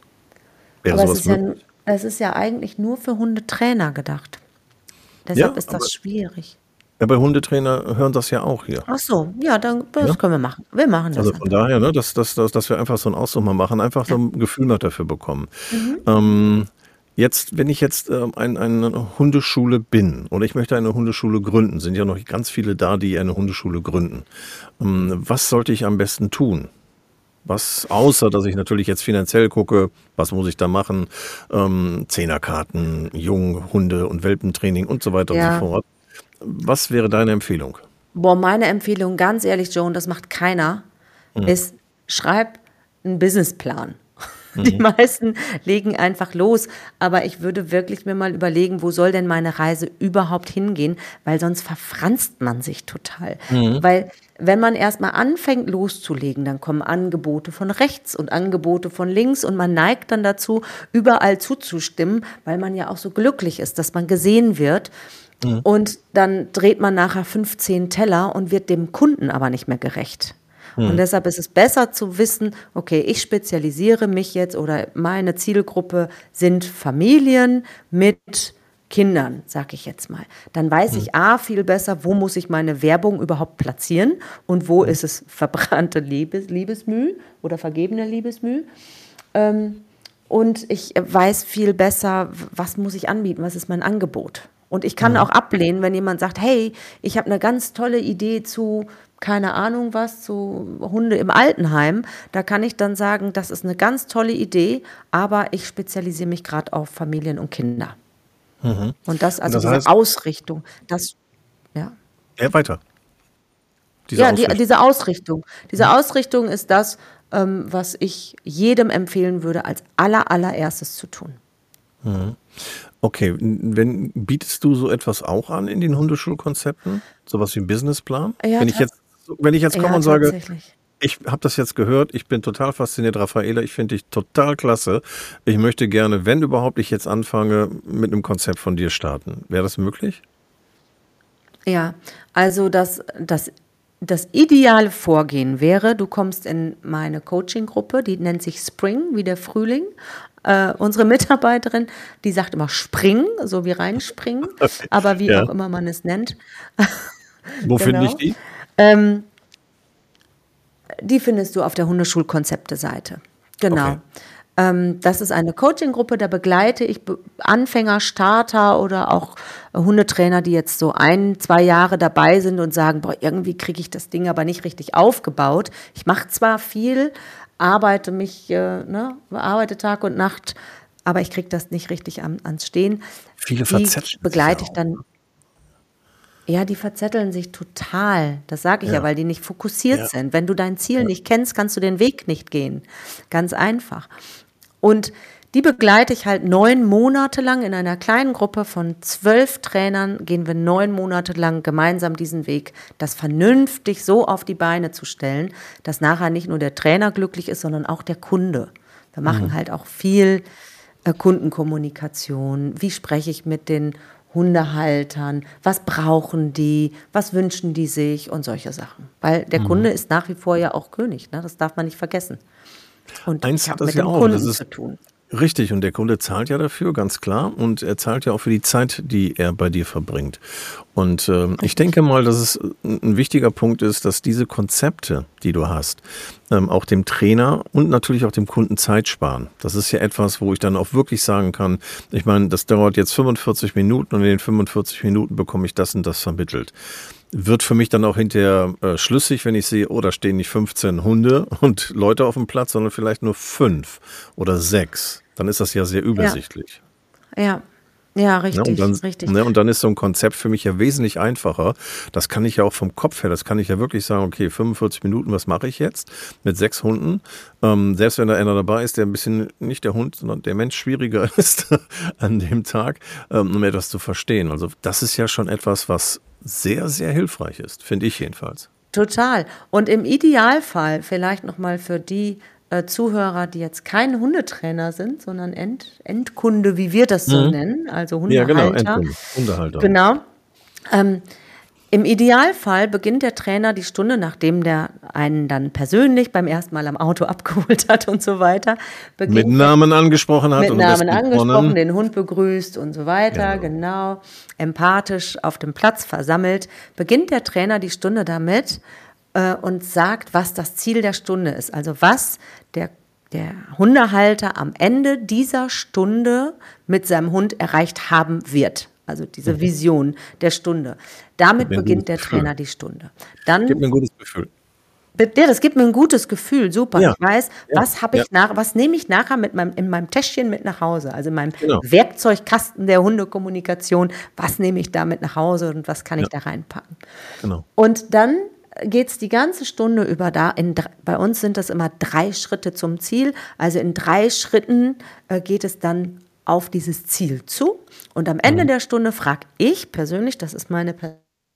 Wäre Aber es sowas ist ja, möglich? es ist ja eigentlich nur für Hundetrainer gedacht. Ja, Deshalb ist aber das schwierig. ja, bei Hundetrainer hören das ja auch hier. Ach so, ja, dann Ja? das können wir machen. Wir machen das Also von einfach. daher, ne, dass, dass, dass, dass wir einfach so einen Auszug mal machen, einfach so Ja. ein Gefühl noch dafür bekommen. Mhm. Ähm, jetzt, wenn ich jetzt ähm, ein, eine Hundeschule bin oder ich möchte eine Hundeschule gründen, sind ja noch ganz viele da, die eine Hundeschule gründen. Ähm, was sollte ich am besten tun? Was, außer dass ich natürlich jetzt finanziell gucke, was muss ich da machen? Ähm, Zehnerkarten, Jung, Hunde und Welpentraining und so weiter und so Ja. fort. Was wäre deine Empfehlung? Boah, meine Empfehlung, ganz ehrlich, Joan, das macht keiner, Mhm. ist, schreib einen Businessplan. Die Mhm. meisten legen einfach los, aber ich würde wirklich mir mal überlegen, wo soll denn meine Reise überhaupt hingehen, weil sonst verfranst man sich total. Mhm. Weil wenn man erstmal anfängt loszulegen, dann kommen Angebote von rechts und Angebote von links und man neigt dann dazu, überall zuzustimmen, weil man ja auch so glücklich ist, dass man gesehen wird. Mhm. Und dann dreht man nachher fünfzehn Teller und wird dem Kunden aber nicht mehr gerecht. Und Mhm. deshalb ist es besser zu wissen, okay, ich spezialisiere mich jetzt oder meine Zielgruppe sind Familien mit Kindern, sag ich jetzt mal. Dann weiß Mhm. ich A, viel besser, wo muss ich meine Werbung überhaupt platzieren und wo ist es verbrannte Liebes, Liebesmüh oder vergebene Liebesmüh. Ähm, und ich weiß viel besser, was muss ich anbieten, was ist mein Angebot. Und ich kann Mhm. auch ablehnen, wenn jemand sagt, hey, ich habe eine ganz tolle Idee zu, keine Ahnung was, zu Hunde im Altenheim. Da kann ich dann sagen, das ist eine ganz tolle Idee, aber ich spezialisiere mich gerade auf Familien und Kinder. Mhm. Und das, Und also das diese heißt, Ausrichtung, das, ja. ja, weiter, diese Ja, die, Ausrichtung. diese Ausrichtung. Diese Mhm. Ausrichtung ist das, ähm, was ich jedem empfehlen würde, als aller, allererstes zu tun. Mhm. Okay, wenn bietest du so etwas auch an in den Hundeschulkonzepten? Sowas wie 'n Businessplan? Ja, Wenn ich tats jetzt wenn ich jetzt komme ja, und sage: tatsächlich. „Ich habe das jetzt gehört, ich bin total fasziniert, Raffaela, ich finde dich total klasse. Ich möchte gerne, wenn überhaupt ich jetzt anfange, mit 'nem Konzept von dir starten.“ Wäre das möglich? Ja, also das das das ideale Vorgehen wäre, du kommst in meine Coaching-Gruppe, die nennt sich Spring, wie der Frühling. Äh, unsere Mitarbeiterin, die sagt immer Spring, so wie reinspringen, Okay, aber wie ja. auch immer man es nennt. Wo finde ich Genau. die? Ähm, die findest du auf der Hundeschul-Konzepte-Seite. Okay. Genau. Ähm, das ist eine Coaching-Gruppe, da begleite ich Be Anfänger, Starter oder auch äh, Hundetrainer, die jetzt so ein, zwei Jahre dabei sind und sagen: „Boah, irgendwie kriege ich das Ding aber nicht richtig aufgebaut. Ich mache zwar viel, arbeite mich, äh, ne, arbeite Tag und Nacht, aber ich kriege das nicht richtig an ans Stehen.“ Viele Die verzetteln sich ja begleite ich auch, dann. ne? Ja, die verzetteln sich total. Das sage ich ja, Ja, weil die nicht fokussiert ja, sind. Wenn du dein Ziel ja. nicht kennst, kannst du den Weg nicht gehen. Ganz einfach. Und die begleite ich halt neun Monate lang in einer kleinen Gruppe von zwölf Trainern, gehen wir neun Monate lang gemeinsam diesen Weg, das vernünftig so auf die Beine zu stellen, dass nachher nicht nur der Trainer glücklich ist, sondern auch der Kunde. Wir machen Mhm. halt auch viel äh, Kundenkommunikation. Wie spreche ich mit den Hundehaltern? Was brauchen die? Was wünschen die sich? Und solche Sachen. Weil der Mhm. Kunde ist nach wie vor ja auch König, ne? Das darf man nicht vergessen. Und ich Eins hat habe das mit ja dem auch, das Kunden ist zu tun. richtig, und der Kunde zahlt ja dafür, ganz klar. Und er zahlt ja auch für die Zeit, die er bei dir verbringt. Und ähm, ich Richtig. denke mal, dass es ein ein wichtiger Punkt ist, dass diese Konzepte, die du hast, ähm, auch dem Trainer und natürlich auch dem Kunden Zeit sparen. Das ist ja etwas, wo ich dann auch wirklich sagen kann, ich meine, das dauert jetzt fünfundvierzig Minuten und in den fünfundvierzig Minuten bekomme ich das und das vermittelt. Wird für mich dann auch hinterher äh, schlüssig, wenn ich sehe, oh, da stehen nicht fünfzehn Hunde und Leute auf dem Platz, sondern vielleicht nur fünf oder sechs. Dann ist das ja sehr Ja, übersichtlich. ja, ja, Ne? Und richtig, dann, richtig. ne? Und dann ist so ein Konzept für mich ja wesentlich einfacher. Das kann ich ja auch vom Kopf her, das kann ich ja wirklich sagen, okay, fünfundvierzig Minuten, was mache ich jetzt mit sechs Hunden? Ähm, selbst wenn da einer dabei ist, der ein bisschen, nicht der Hund, sondern der Mensch schwieriger ist an dem Tag, ähm, um etwas zu verstehen. Also das ist ja schon etwas, was sehr, sehr hilfreich ist, finde ich jedenfalls. Total. Und im Idealfall, vielleicht nochmal für die äh, Zuhörer, die jetzt kein Hundetrainer sind, sondern End, Endkunde, wie wir das so Mhm. nennen, also Ja, genau, Hundehalter. Endkunde, Hundehalter. Genau. Ähm, Im Idealfall beginnt der Trainer die Stunde, nachdem der einen dann persönlich beim ersten Mal am Auto abgeholt hat und so weiter, Mit beginnt der Namen angesprochen hat mit und Namen besten angesprochen, Vornamen. den Hund begrüßt und so weiter, Genau. genau, empathisch auf dem Platz versammelt, beginnt der Trainer die Stunde damit äh, und sagt, was das Ziel der Stunde ist. Also was der, der Hundehalter am Ende dieser Stunde mit seinem Hund erreicht haben wird. Also diese Vision der Stunde. Damit Gibt mir ein beginnt gutes der Gefühl. Trainer die Stunde. Gibt Dann mir ein gutes Gefühl. ja, das gibt mir ein gutes Gefühl, super. Ja, Ich weiß, ja, was habe ja, ich nach, was nehme ich nachher mit meinem, in meinem Täschchen mit nach Hause, also in meinem genau, Werkzeugkasten der Hundekommunikation, was nehme ich da mit nach Hause und was kann ja, ich da reinpacken. genau. Und dann geht es die ganze Stunde über da, in, dr- bei uns sind das immer drei Schritte zum Ziel, also in drei Schritten äh, geht es dann auf dieses Ziel zu und am Ende Mhm. der Stunde frage ich persönlich, das ist meine Persönlichkeit,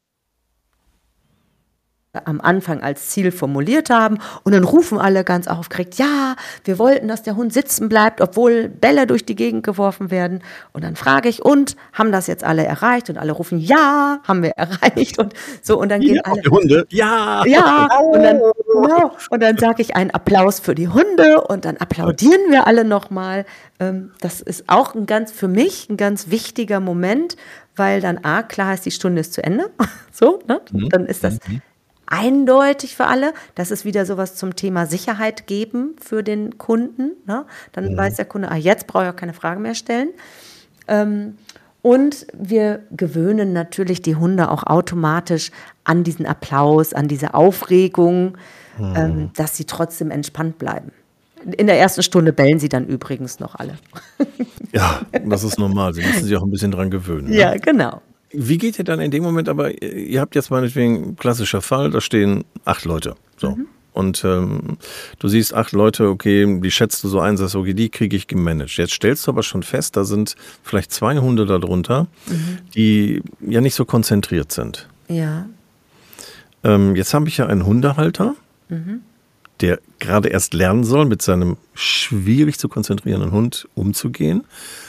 am Anfang als Ziel formuliert haben und dann rufen alle ganz aufgeregt, ja, wir wollten, dass der Hund sitzen bleibt, obwohl Bälle durch die Gegend geworfen werden. Und dann frage ich, und haben das jetzt alle erreicht? Und alle rufen, ja, haben wir erreicht. Und so, und dann Ja, gehen auch alle, die Hunde. Ja. ja, und dann, genau, und dann sage ich einen Applaus für die Hunde und dann applaudieren wir alle nochmal. Ähm, das ist auch ein ganz, für mich ein ganz wichtiger Moment, weil dann A, klar ist, die Stunde ist zu Ende. So, ne? Mhm. Dann ist das Mhm. eindeutig für alle. Das ist wieder sowas zum Thema Sicherheit geben für den Kunden. Ne? Dann Mhm. weiß der Kunde, ah, jetzt brauche ich auch keine Fragen mehr stellen. Ähm, und wir gewöhnen natürlich die Hunde auch automatisch an diesen Applaus, an diese Aufregung, ähm, dass sie trotzdem entspannt bleiben. In der ersten Stunde bellen sie dann übrigens noch alle. Ja, das ist normal. Sie müssen sich auch ein bisschen dran gewöhnen. Ne? Ja, genau. Wie geht ihr dann in dem Moment aber, ihr habt jetzt meinetwegen, klassischer Fall, da stehen acht Leute. So. und ähm, du siehst acht Leute, okay, die schätzt du so ein, sagst, okay, die kriege ich gemanagt. Jetzt stellst du aber schon fest, da sind vielleicht zwei Hunde darunter, mhm. die ja nicht so konzentriert sind. Ja. Ähm, jetzt habe ich ja einen Hundehalter, Mhm. der gerade erst lernen soll, mit seinem schwierig zu konzentrierenden Hund umzugehen.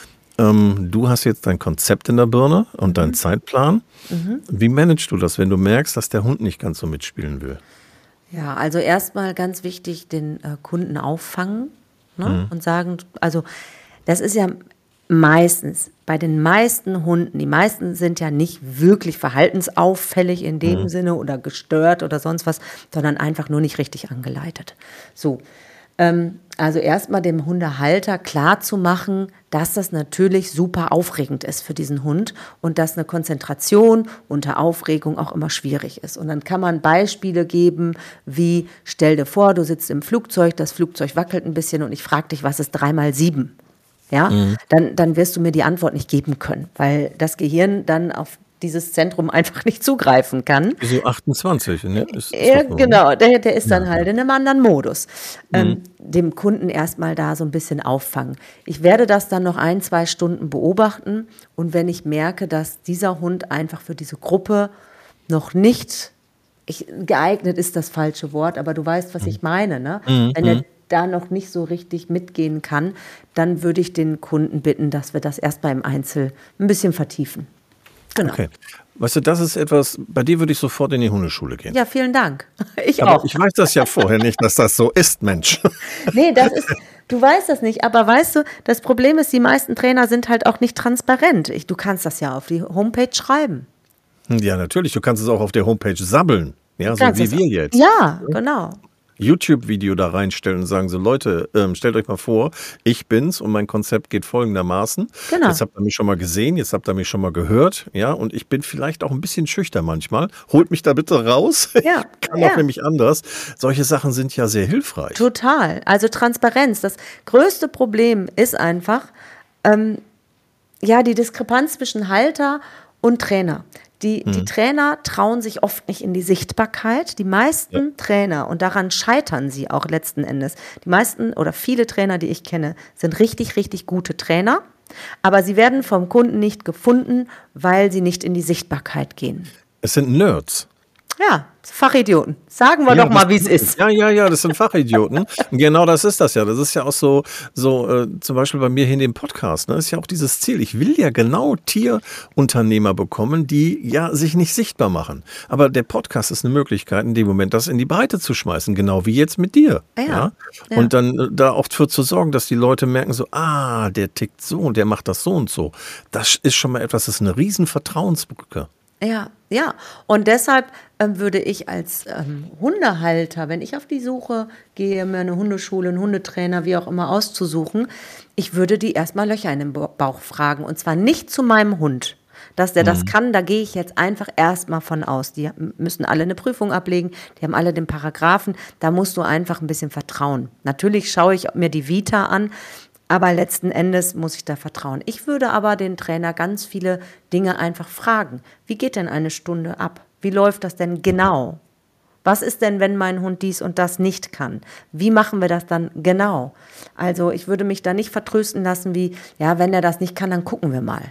Ähm, du hast jetzt dein Konzept in der Birne und deinen Zeitplan. Mhm. Wie managst du das, wenn du merkst, dass der Hund nicht ganz so mitspielen will? Ja, also erstmal ganz wichtig, den äh, Kunden auffangen, ne? Mhm. Und sagen, also das ist ja meistens, bei den meisten Hunden, die meisten sind ja nicht wirklich verhaltensauffällig in dem mhm. Sinne oder gestört oder sonst was, sondern einfach nur nicht richtig angeleitet. So, ähm, also erstmal dem Hundehalter klar zu machen, dass das natürlich super aufregend ist für diesen Hund und dass eine Konzentration unter Aufregung auch immer schwierig ist. Und dann kann man Beispiele geben, wie, stell dir vor, du sitzt im Flugzeug, das Flugzeug wackelt ein bisschen und ich frage dich, was ist drei mal sieben? Ja, mhm. dann, dann wirst du mir die Antwort nicht geben können, weil das Gehirn dann auf dieses Zentrum einfach nicht zugreifen kann. So achtundzwanzig, ne? Ist, ist ja, so, genau, der, der ist dann ja. halt in einem anderen Modus. Mhm. Ähm, dem Kunden erstmal da so ein bisschen auffangen. Ich werde das dann noch ein, zwei Stunden beobachten und wenn ich merke, dass dieser Hund einfach für diese Gruppe noch nicht, ich, geeignet ist das falsche Wort, aber du weißt, was mhm. ich meine, ne? Mhm. Wenn er da noch nicht so richtig mitgehen kann, dann würde ich den Kunden bitten, dass wir das erst beim Einzel ein bisschen vertiefen. Genau. Okay. Weißt du, das ist etwas, bei dir würde ich sofort in die Hundeschule gehen. Ja, vielen Dank. Ich aber auch. Ich weiß das ja vorher nicht, dass das so ist, Mensch. Nee, das ist, du weißt das nicht, aber weißt du, das Problem ist, die meisten Trainer sind halt auch nicht transparent. Ich, du kannst das ja auf die Homepage schreiben. Ja, natürlich, du kannst es auch auf der Homepage sabbeln, ja, so wie wir jetzt. Ja, genau. YouTube-Video da reinstellen und sagen so, Leute, ähm, stellt euch mal vor, ich bin's und mein Konzept geht folgendermaßen. Genau. Jetzt habt ihr mich schon mal gesehen, jetzt habt ihr mich schon mal gehört, ja, und ich bin vielleicht auch ein bisschen schüchtern manchmal. Holt mich da bitte raus. Ja. Ich kann ja. auch nämlich anders. Solche Sachen sind ja sehr hilfreich. Total. Also Transparenz. Das größte Problem ist einfach, ähm, ja, die Diskrepanz zwischen Halter und Trainer. Die, die Trainer trauen sich oft nicht in die Sichtbarkeit. Die meisten ja. Trainer, und daran scheitern sie auch letzten Endes, die meisten oder viele Trainer, die ich kenne, sind richtig, richtig gute Trainer, aber sie werden vom Kunden nicht gefunden, weil sie nicht in die Sichtbarkeit gehen. Es sind Nerds. Ja, Fachidioten. Sagen wir ja, doch mal, wie es ist. Ja, ja, ja, das sind Fachidioten. Genau das ist das ja. Das ist ja auch so, so äh, zum Beispiel bei mir hier in dem Podcast. Ne, ist ja auch dieses Ziel. Ich will ja genau Tierunternehmer bekommen, die ja sich nicht sichtbar machen. Aber der Podcast ist eine Möglichkeit, in dem Moment das in die Breite zu schmeißen. Genau wie jetzt mit dir. Ja, ja? Ja. Und dann äh, da auch für zu sorgen, dass die Leute merken so, ah, der tickt so und der macht das so und so. Das ist schon mal etwas, das ist eine riesen Vertrauensbrücke. Ja, ja. Und deshalb ähm, würde ich als ähm, Hundehalter, wenn ich auf die Suche gehe, mir eine Hundeschule, einen Hundetrainer, wie auch immer auszusuchen, ich würde die erstmal Löcher in den Bauch fragen. Und zwar nicht zu meinem Hund. Dass der mhm. das kann, da gehe ich jetzt einfach erstmal von aus. Die müssen alle eine Prüfung ablegen, die haben alle den Paragraphen. Da musst du einfach ein bisschen vertrauen. Natürlich schaue ich mir die Vita an, aber letzten Endes muss ich da vertrauen. Ich würde aber den Trainer ganz viele Dinge einfach fragen. Wie geht denn eine Stunde ab? Wie läuft das denn genau? Was ist denn, wenn mein Hund dies und das nicht kann? Wie machen wir das dann genau? Also ich würde mich da nicht vertrösten lassen wie, ja, wenn er das nicht kann, dann gucken wir mal.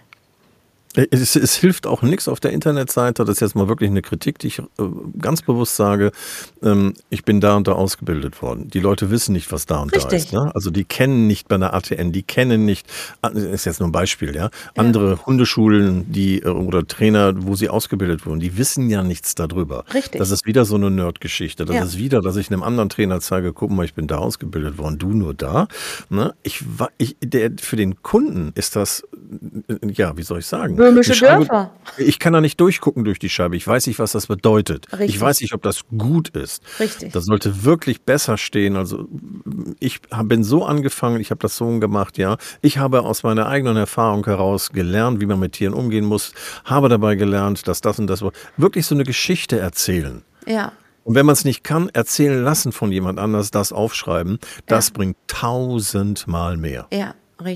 Es, es hilft auch nichts auf der Internetseite, das ist jetzt mal wirklich eine Kritik, die ich äh, ganz bewusst sage, ähm, ich bin da und da ausgebildet worden. Die Leute wissen nicht, was da und Richtig. da ist. Ne? Also die kennen nicht bei einer A T N, die kennen nicht, das ist jetzt nur ein Beispiel, ja, andere ja. Hundeschulen die äh, oder Trainer, wo sie ausgebildet wurden, die wissen ja nichts darüber. Richtig. Das ist wieder so eine Nerd-Geschichte. Das ja. ist wieder, dass ich einem anderen Trainer zeige, guck mal, ich bin da ausgebildet worden, du nur da. Ne? Ich, ich, der, für den Kunden ist das, ja, wie soll ich sagen? Böhmische Scheibe, Dörfer. Ich kann da nicht durchgucken durch die Scheibe. Ich weiß nicht, was das bedeutet. Richtig. Ich weiß nicht, ob das gut ist. Richtig. Das sollte wirklich besser stehen. Also ich bin so angefangen, ich habe das so gemacht, ja. Ich habe aus meiner eigenen Erfahrung heraus gelernt, wie man mit Tieren umgehen muss, habe dabei gelernt, dass das und das wirklich so eine Geschichte erzählen. Ja. Und wenn man es nicht kann, erzählen lassen von jemand anders, das aufschreiben, das ja. bringt tausendmal mehr. Ja, richtig.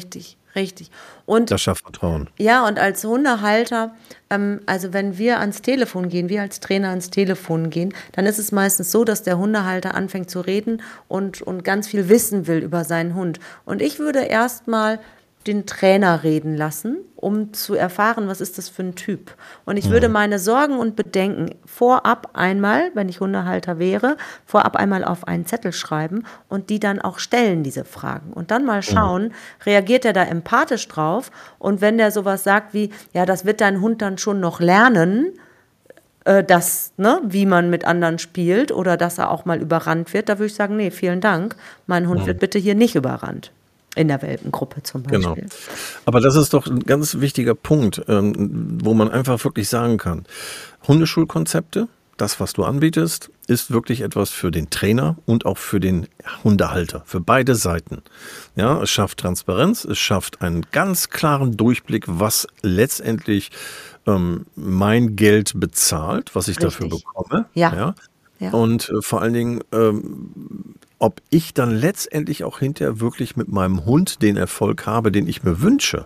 richtig. Und Das schafft Vertrauen. ja, und als Hundehalter, ähm, also wenn wir ans Telefon gehen, wir als Trainer ans Telefon gehen, dann ist es meistens so, dass der Hundehalter anfängt zu reden und, und ganz viel wissen will über seinen Hund. Und ich würde erstmal den Trainer reden lassen, um zu erfahren, was ist das für ein Typ. Und ich würde meine Sorgen und Bedenken vorab einmal, wenn ich Hundehalter wäre, vorab einmal auf einen Zettel schreiben und die dann auch stellen, diese Fragen. Und dann mal schauen, reagiert er da empathisch drauf? Und wenn der sowas sagt wie, ja, das wird dein Hund dann schon noch lernen, äh, das, ne, wie man mit anderen spielt oder dass er auch mal überrannt wird, da würde ich sagen, nee, vielen Dank, mein Hund wird bitte hier nicht überrannt. In der Welpengruppe zum Beispiel. Genau. Aber das ist doch ein ganz wichtiger Punkt, ähm, wo man einfach wirklich sagen kann, Hundeschulkonzepte, das, was du anbietest, ist wirklich etwas für den Trainer und auch für den Hundehalter, für beide Seiten. Ja, es schafft Transparenz, es schafft einen ganz klaren Durchblick, was letztendlich ähm, mein Geld bezahlt, was ich dafür Richtig. bekomme. Ja. Ja. Ja. Und äh, vor allen Dingen, ähm, ob ich dann letztendlich auch hinterher wirklich mit meinem Hund den Erfolg habe, den ich mir wünsche.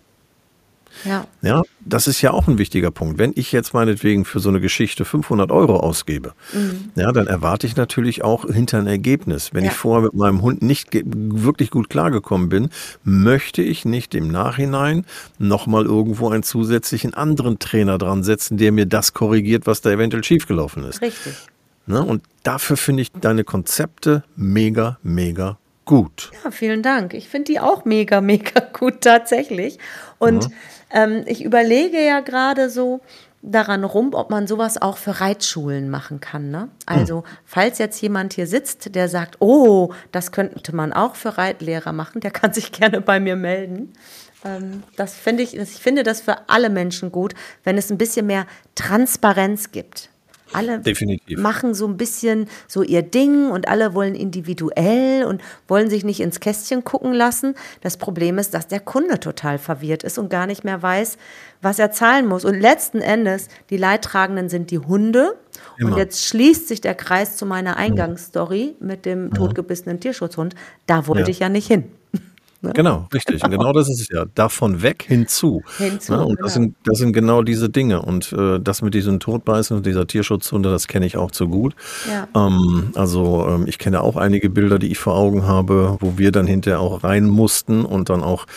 Ja. Ja, das ist ja auch ein wichtiger Punkt. Wenn ich jetzt meinetwegen für so eine Geschichte fünfhundert Euro ausgebe, Mhm. ja, dann erwarte ich natürlich auch hinter ein Ergebnis. Wenn Ja. ich vorher mit meinem Hund nicht ge- wirklich gut klargekommen bin, möchte ich nicht im Nachhinein nochmal irgendwo einen zusätzlichen anderen Trainer dran setzen, der mir das korrigiert, was da eventuell schiefgelaufen ist. Richtig. Ne? Und dafür finde ich deine Konzepte mega, mega gut. Ja, vielen Dank. Ich finde die auch mega, mega gut tatsächlich. Und ähm, ich überlege ja gerade so daran rum, ob man sowas auch für Reitschulen machen kann. Ne? Also, falls jetzt jemand hier sitzt, der sagt, oh, das könnte man auch für Reitlehrer machen, der kann sich gerne bei mir melden. Ähm, das finde ich, ich finde das für alle Menschen gut, wenn es ein bisschen mehr Transparenz gibt. Alle Definitiv. machen so ein bisschen so ihr Ding und alle wollen individuell und wollen sich nicht ins Kästchen gucken lassen. Das Problem ist, dass der Kunde total verwirrt ist und gar nicht mehr weiß, was er zahlen muss. Und letzten Endes, die Leidtragenden sind die Hunde. Und Immer. jetzt schließt sich der Kreis zu meiner Eingangsstory mit dem totgebissenen Tierschutzhund. Da wollte Ja. ich ja nicht hin. Genau, richtig. Und genau das ist es ja. Davon weg hinzu. Hinzu, Ja, und das genau. sind, das sind genau diese Dinge. Und äh, das mit diesem Totbeißen und dieser Tierschutzhunde, das kenne ich auch zu gut. Ja. Ähm, also ähm, ich kenne auch einige Bilder, die ich vor Augen habe, wo wir dann hinterher auch rein mussten und dann auch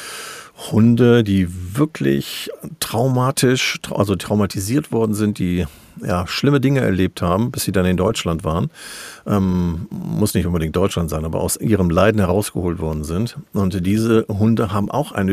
Hunde, die wirklich traumatisch, trau- also traumatisiert worden sind, die ja schlimme Dinge erlebt haben, bis sie dann in Deutschland waren. Ähm, muss nicht unbedingt Deutschland sein, aber aus ihrem Leiden herausgeholt worden sind. Und diese Hunde haben auch eine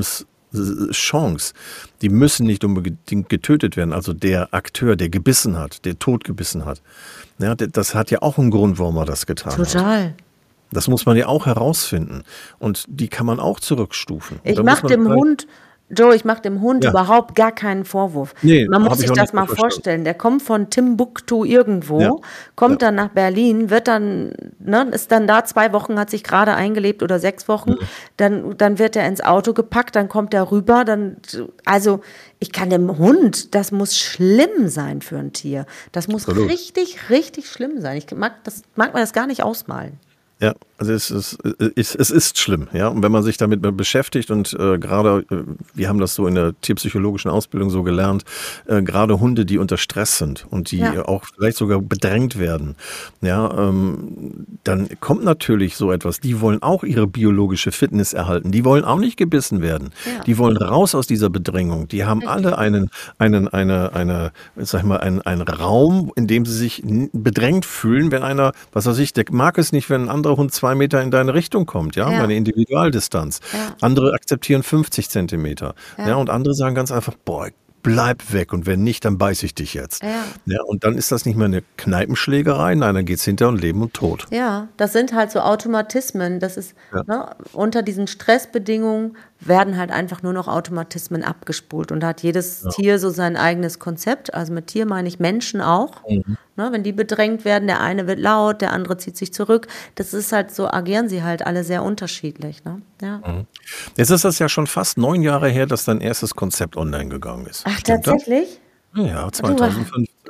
Überlebenschance. Die müssen nicht unbedingt getötet werden. Also der Akteur, der gebissen hat, der tot gebissen hat. Ja, d- das hat ja auch einen Grund, warum er das getan hat. Total. Das muss man ja auch herausfinden. Und die kann man auch zurückstufen. Und Ich da muss mache man dem vielleicht- Hund, Joe, ich mache dem Hund Ja. überhaupt gar keinen Vorwurf. Nee, Man hab muss ich sich auch das nicht mal verstanden. vorstellen. Der kommt von Timbuktu irgendwo, Ja. kommt Ja. dann nach Berlin, wird dann, ne, ist dann da zwei Wochen, hat sich gerade eingelebt oder sechs Wochen. Dann, dann wird er ins Auto gepackt, dann kommt er rüber. Dann, also ich kann dem Hund, das muss schlimm sein für ein Tier. Das muss Absolut. richtig, richtig schlimm sein. Ich mag das, mag mir das gar nicht ausmalen. Ja, also es ist, es, es ist schlimm, ja. Und wenn man sich damit beschäftigt und äh, gerade, äh, wir haben das so in der tierpsychologischen Ausbildung so gelernt, äh, gerade Hunde, die unter Stress sind und die Ja. äh, auch vielleicht sogar bedrängt werden, ja, ähm, dann kommt natürlich so etwas. Die wollen auch ihre biologische Fitness erhalten. Die wollen auch nicht gebissen werden. Ja. Die wollen raus aus dieser Bedrängung. Die haben alle einen, einen, eine, eine, sag ich mal, einen, einen Raum, in dem sie sich n- bedrängt fühlen, wenn einer, was weiß ich, der mag es nicht, wenn ein anderer Hund zwei Meter in deine Richtung kommt, ja, Ja. meine Individualdistanz. Ja. Andere akzeptieren fünfzig Zentimeter, ja. Ja. und andere sagen ganz einfach, boah, bleib weg und wenn nicht, dann beiß ich dich jetzt. Ja. Ja, und dann ist das nicht mehr eine Kneipenschlägerei, nein, dann geht's hinter um Leben und Tod. Ja, das sind halt so Automatismen. Das ist, Ja. ne, unter diesen Stressbedingungen werden halt einfach nur noch Automatismen abgespult. Und da hat jedes Tier so sein eigenes Konzept. Also mit Tier meine ich Menschen auch. Ne, wenn die bedrängt werden, der eine wird laut, der andere zieht sich zurück. Das ist halt so, agieren sie halt alle sehr unterschiedlich. Ne? Ja. Jetzt ist das ja schon fast neun Jahre her, dass dein erstes Konzept online gegangen ist. Ach, Stimmt das? tatsächlich? Ja, zweitausendfünfzehn.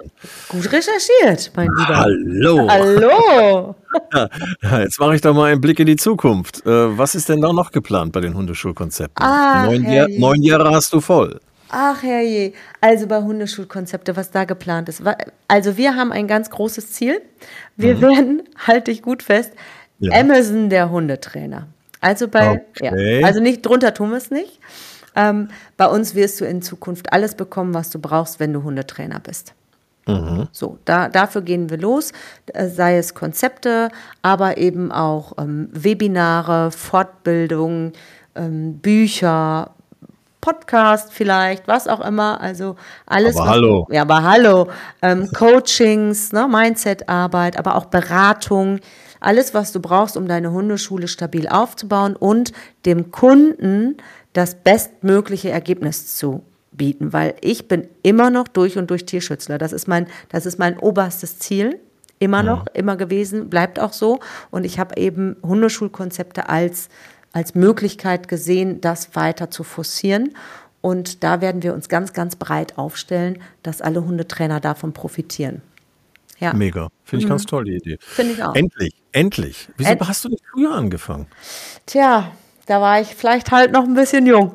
Gut recherchiert, mein Lieber. Hallo. Hallo. Ja, jetzt mache ich doch mal einen Blick in die Zukunft. Äh, was ist denn da noch geplant bei den Hundeschulkonzepten? Ach, neun, Jahr, herrje. neun Jahre hast du voll. Ach herrje, also bei Hundeschulkonzepte, was da geplant ist. Also wir haben ein ganz großes Ziel. Wir mhm. werden, halte ich gut fest, ja. Amazon der Hundetrainer. Also bei, okay. ja, also nicht, drunter tun wir es nicht. Ähm, bei uns wirst du in Zukunft alles bekommen, was du brauchst, wenn du Hundetrainer bist. Mhm. So, da, dafür gehen wir los, sei es Konzepte, aber eben auch ähm, Webinare, Fortbildungen, ähm, Bücher, Podcast vielleicht, was auch immer, also alles. Aber hallo. Du, ja, aber hallo. Ähm, Coachings, ne, Mindset-Arbeit, aber auch Beratung, alles, was du brauchst, um deine Hundeschule stabil aufzubauen und dem Kunden das bestmögliche Ergebnis zu bieten, weil ich bin immer noch durch und durch Tierschützler. Das ist mein, das ist mein oberstes Ziel, immer noch, ja. immer gewesen, bleibt auch so. Und ich habe eben Hundeschulkonzepte als als Möglichkeit gesehen, das weiter zu forcieren. Und da werden wir uns ganz, ganz breit aufstellen, dass alle Hundetrainer davon profitieren. Ja. Mega. Finde ich mhm. ganz toll, die Idee. Finde ich auch. Endlich, endlich. Wieso End- hast du nicht früher angefangen? Tja, da war ich vielleicht halt noch ein bisschen jung.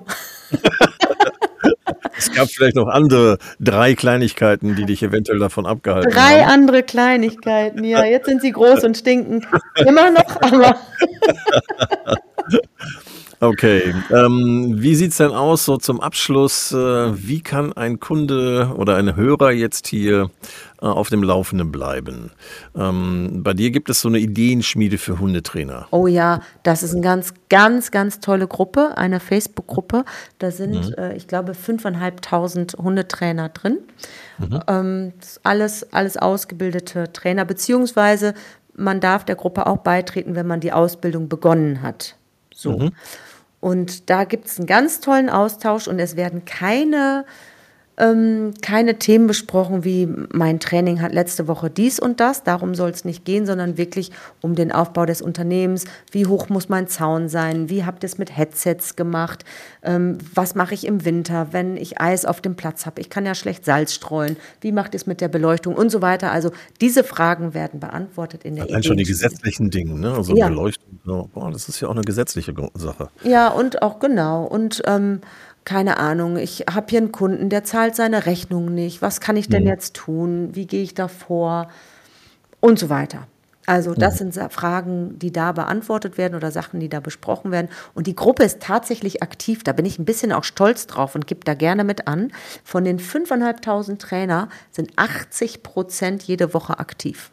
Es gab vielleicht noch andere drei Kleinigkeiten, die dich eventuell davon abgehalten drei haben. Drei andere Kleinigkeiten, ja. Jetzt sind sie groß und stinken. Immer noch, aber... Okay, ähm, wie sieht es denn aus so zum Abschluss? Äh, wie kann ein Kunde oder ein Hörer jetzt hier äh, auf dem Laufenden bleiben? Ähm, bei dir gibt es so eine Ideenschmiede für Hundetrainer. Oh ja, das ist eine ganz, ganz, ganz tolle Gruppe, eine Facebook-Gruppe. Da sind, mhm. äh, ich glaube, fünftausendfünfhundert Hundetrainer drin. Mhm. Ähm, das ist alles, alles ausgebildete Trainer, beziehungsweise man darf der Gruppe auch beitreten, wenn man die Ausbildung begonnen hat. So. Mhm. Und da gibt es einen ganz tollen Austausch und es werden keine, ähm, keine Themen besprochen, wie mein Training hat letzte Woche dies und das, darum soll es nicht gehen, sondern wirklich um den Aufbau des Unternehmens, wie hoch muss mein Zaun sein, wie habt ihr es mit Headsets gemacht, ähm, was mache ich im Winter, wenn ich Eis auf dem Platz habe, ich kann ja schlecht Salz streuen, wie macht ihr es mit der Beleuchtung und so weiter. Also diese Fragen werden beantwortet in der Idee. Allein schon die gesetzlichen Dinge, ne? Also ja. Beleuchtung, boah, das ist ja auch eine gesetzliche Sache. Ja, und auch genau und ähm, keine Ahnung, ich habe hier einen Kunden, der zahlt seine Rechnung nicht. Was kann ich denn mhm. jetzt tun? Wie gehe ich da vor? Und so weiter. Also das mhm. sind Fragen, die da beantwortet werden oder Sachen, die da besprochen werden. Und die Gruppe ist tatsächlich aktiv. Da bin ich ein bisschen auch stolz drauf und gebe da gerne mit an. Von den fünftausendfünfhundert Trainer sind achtzig Prozent jede Woche aktiv.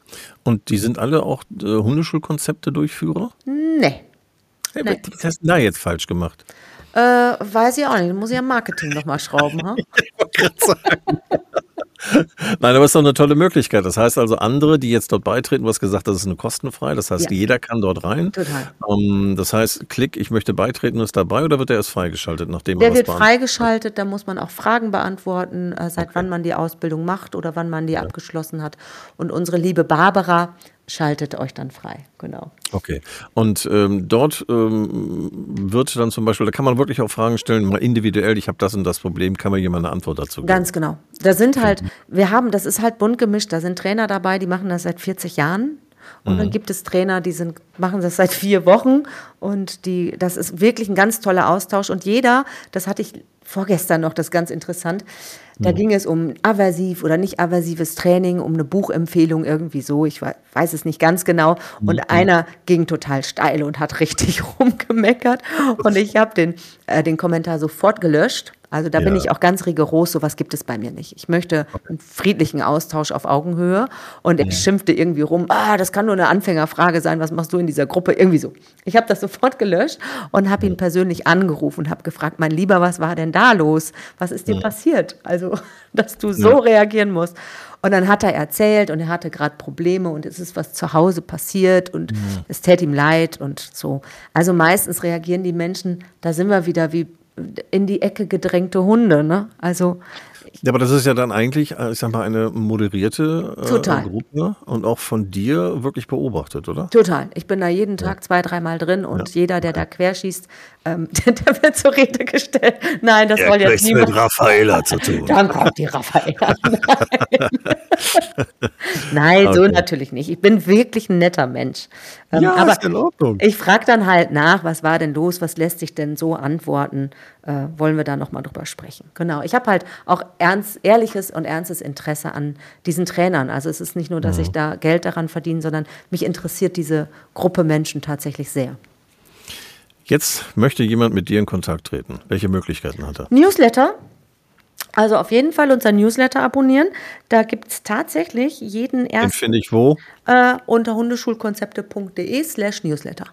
Und die sind alle auch äh, Hundeschulkonzepte-Durchführer? Nee. Hey, nee. Was hast du da jetzt falsch gemacht? Äh, weiß ich auch nicht. Da muss ich am Marketing nochmal schrauben. Ha? Ich wollte gerade sagen. Nein, aber es ist doch eine tolle Möglichkeit. Das heißt also, andere, die jetzt dort beitreten, du hast gesagt, das ist eine kostenfrei. Das heißt, ja. jeder kann dort rein. Total. Ähm, das heißt, Klick, ich möchte beitreten, ist dabei oder wird der erst freigeschaltet, nachdem Der man wird freigeschaltet, da muss man auch Fragen beantworten, äh, seit okay. wann man die Ausbildung macht oder wann man die ja. abgeschlossen hat. Und unsere liebe Barbara schaltet euch dann frei, genau. Okay, und ähm, dort ähm, wird dann zum Beispiel, da kann man wirklich auch Fragen stellen, mal individuell, ich habe das und das Problem, kann mir jemand eine Antwort dazu geben? Ganz genau. Da sind halt, wir haben, das ist halt bunt gemischt, da sind Trainer dabei, die machen das seit vierzig Jahren. Und mhm. dann gibt es Trainer, die sind, machen das seit vier Wochen und die, das ist wirklich ein ganz toller Austausch. Und jeder, das hatte ich vorgestern noch, das ist ganz interessant, da mhm. ging es um aversiv oder nicht aversives Training, um eine Buchempfehlung irgendwie so, ich weiß es nicht ganz genau. Und mhm. einer ging total steil und hat richtig rumgemeckert. Und ich habe den, äh, den Kommentar sofort gelöscht. Also da ja. bin ich auch ganz rigoros, sowas gibt es bei mir nicht. Ich möchte einen friedlichen Austausch auf Augenhöhe und er ja. schimpfte irgendwie rum, ah, das kann nur eine Anfängerfrage sein, was machst du in dieser Gruppe? Irgendwie so. Ich habe das sofort gelöscht und habe ihn persönlich angerufen und habe gefragt, mein Lieber, was war denn da los? Was ist dir ja. passiert? Also, dass du so ja. reagieren musst. Und dann hat er erzählt und er hatte gerade Probleme und es ist was zu Hause passiert und ja. es täte ihm leid und so. Also meistens reagieren die Menschen, da sind wir wieder wie in die Ecke gedrängte Hunde, ne? Also Ja, aber das ist ja dann eigentlich, ich sag mal, eine moderierte äh, Total. Gruppe und auch von dir wirklich beobachtet, oder? Total. Ich bin da jeden Tag ja. zwei, dreimal drin und ja. jeder, der okay. da querschießt, ähm, der, der wird zur Rede gestellt. Nein, das er soll jetzt niemand. mit Raffaella zu tun. Dann kommt die Raffaella. Nein, Nein okay. so natürlich nicht. Ich bin wirklich ein netter Mensch. Ähm, ja, aber ist in Ordnung. Ich frage dann halt nach, was war denn los, was lässt sich denn so antworten, äh, wollen wir da nochmal drüber sprechen. Genau, ich habe halt auch ernst, ehrliches und ernstes Interesse an diesen Trainern. Also es ist nicht nur, dass mhm. ich da Geld daran verdiene, sondern mich interessiert diese Gruppe Menschen tatsächlich sehr. Jetzt möchte jemand mit dir in Kontakt treten. Welche Möglichkeiten hat er? Newsletter. Also auf jeden Fall unser Newsletter abonnieren. Da gibt es tatsächlich jeden ersten... Den finde ich wo? Äh, unter hundeschulkonzepte.de slash Newsletter.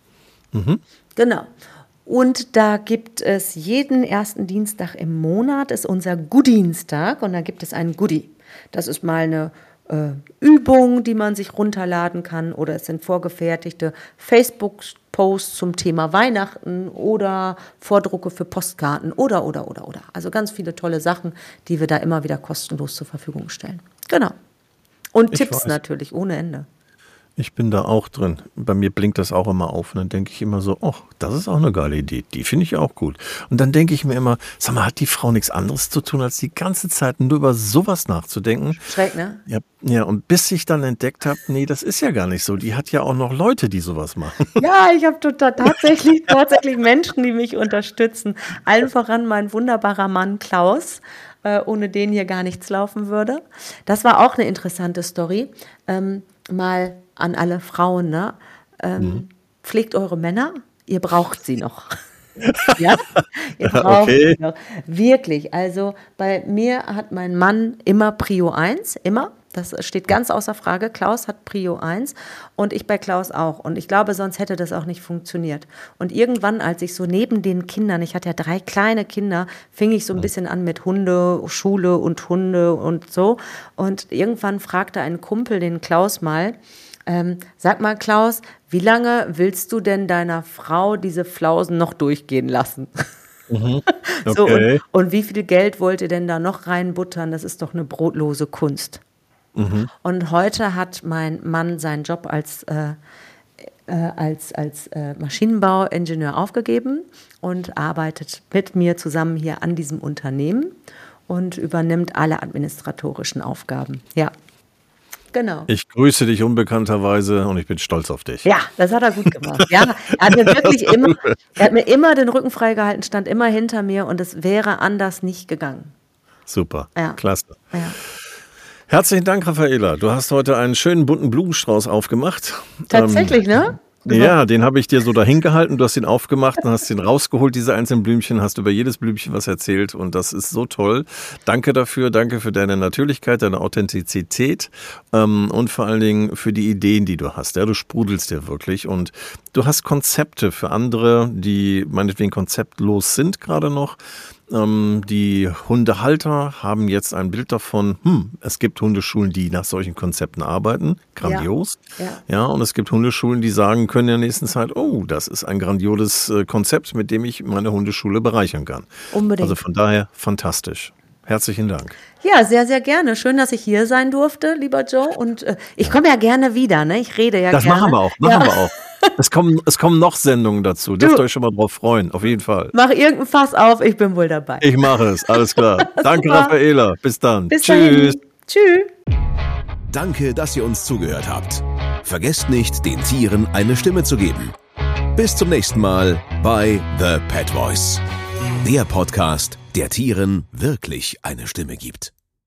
Mhm. Genau. Und da gibt es jeden ersten Dienstag im Monat, ist unser Goodienstag und da gibt es einen Goodie. Das ist mal eine äh, Übung, die man sich runterladen kann oder es sind vorgefertigte Facebook-Posts zum Thema Weihnachten oder Vordrucke für Postkarten oder, oder, oder, oder. Also ganz viele tolle Sachen, die wir da immer wieder kostenlos zur Verfügung stellen. Genau. Und ich Tipps weiß. Natürlich ohne Ende. Ich bin da auch drin. Bei mir blinkt das auch immer auf. Und dann denke ich immer so, oh, das ist auch eine geile Idee. Die finde ich auch gut. Und dann denke ich mir immer, sag mal, hat die Frau nichts anderes zu tun, als die ganze Zeit nur über sowas nachzudenken? Schräg, ne? Ja, ja, und bis ich dann entdeckt habe, nee, das ist ja gar nicht so. Die hat ja auch noch Leute, die sowas machen. Ja, ich habe tatsächlich, tatsächlich Menschen, die mich unterstützen. Allen voran mein wunderbarer Mann Klaus, äh, ohne den hier gar nichts laufen würde. Das war auch eine interessante Story. Ähm, mal an alle Frauen, ne? Ähm, mhm. Pflegt eure Männer, ihr braucht sie noch. Ja? Ihr braucht okay. sie noch. Wirklich, also bei mir hat mein Mann immer Prio eins, immer. Das steht ganz außer Frage. Klaus hat Prio eins und ich bei Klaus auch. Und ich glaube, sonst hätte das auch nicht funktioniert. Und irgendwann, als ich so neben den Kindern, ich hatte ja drei kleine Kinder, fing ich so ein bisschen an mit Hunde, Schule und Hunde und so. Und irgendwann fragte ein Kumpel den Klaus mal, ähm, sag mal Klaus, wie lange willst du denn deiner Frau diese Flausen noch durchgehen lassen? Mhm. Okay. So, und, und wie viel Geld wollt ihr denn da noch reinbuttern? Das ist doch eine brotlose Kunst. Mhm. Und heute hat mein Mann seinen Job als, äh, äh, als, als äh, Maschinenbauingenieur aufgegeben und arbeitet mit mir zusammen hier an diesem Unternehmen und übernimmt alle administratorischen Aufgaben. Ja, genau. Ich grüße dich unbekannterweise und ich bin stolz auf dich. Ja, das hat er gut gemacht. Ja, er hat mir wirklich immer, er hat mir immer den Rücken freigehalten, stand immer hinter mir und es wäre anders nicht gegangen. Super, ja. Klasse. Ja. Herzlichen Dank, Raffaella. Du hast heute einen schönen bunten Blumenstrauß aufgemacht. Tatsächlich, ähm, ne? Ja, den habe ich dir so dahin gehalten. Du hast ihn aufgemacht und hast ihn rausgeholt, diese einzelnen Blümchen, hast über jedes Blümchen was erzählt und das ist so toll. Danke dafür, danke für deine Natürlichkeit, deine Authentizität ähm, und vor allen Dingen für die Ideen, die du hast. Ja, du sprudelst ja wirklich und du hast Konzepte für andere, die meinetwegen konzeptlos sind gerade noch. Ähm, die Hundehalter haben jetzt ein Bild davon, hm, es gibt Hundeschulen, die nach solchen Konzepten arbeiten. Grandios. Ja, ja. Ja, und es gibt Hundeschulen, die sagen können in der nächsten Zeit, oh, das ist ein grandioses äh, Konzept, mit dem ich meine Hundeschule bereichern kann. Unbedingt. Also von daher fantastisch. Herzlichen Dank. Ja, sehr, sehr gerne. Schön, dass ich hier sein durfte, lieber Joe. Und äh, ich komme ja gerne wieder, ne? Ich rede ja das gerne. Das machen wir auch, machen ja. wir auch. Es kommen, es kommen noch Sendungen dazu. Dürft ihr euch schon mal drauf freuen, auf jeden Fall. Mach irgendein Fass auf, ich bin wohl dabei. Ich mache es, alles klar. Danke, Raffaella. Bis dann. Bis Tschüss. Dahin. Tschüss. Danke, dass ihr uns zugehört habt. Vergesst nicht, den Tieren eine Stimme zu geben. Bis zum nächsten Mal bei The Pet Voice. Der Podcast, der Tieren wirklich eine Stimme gibt.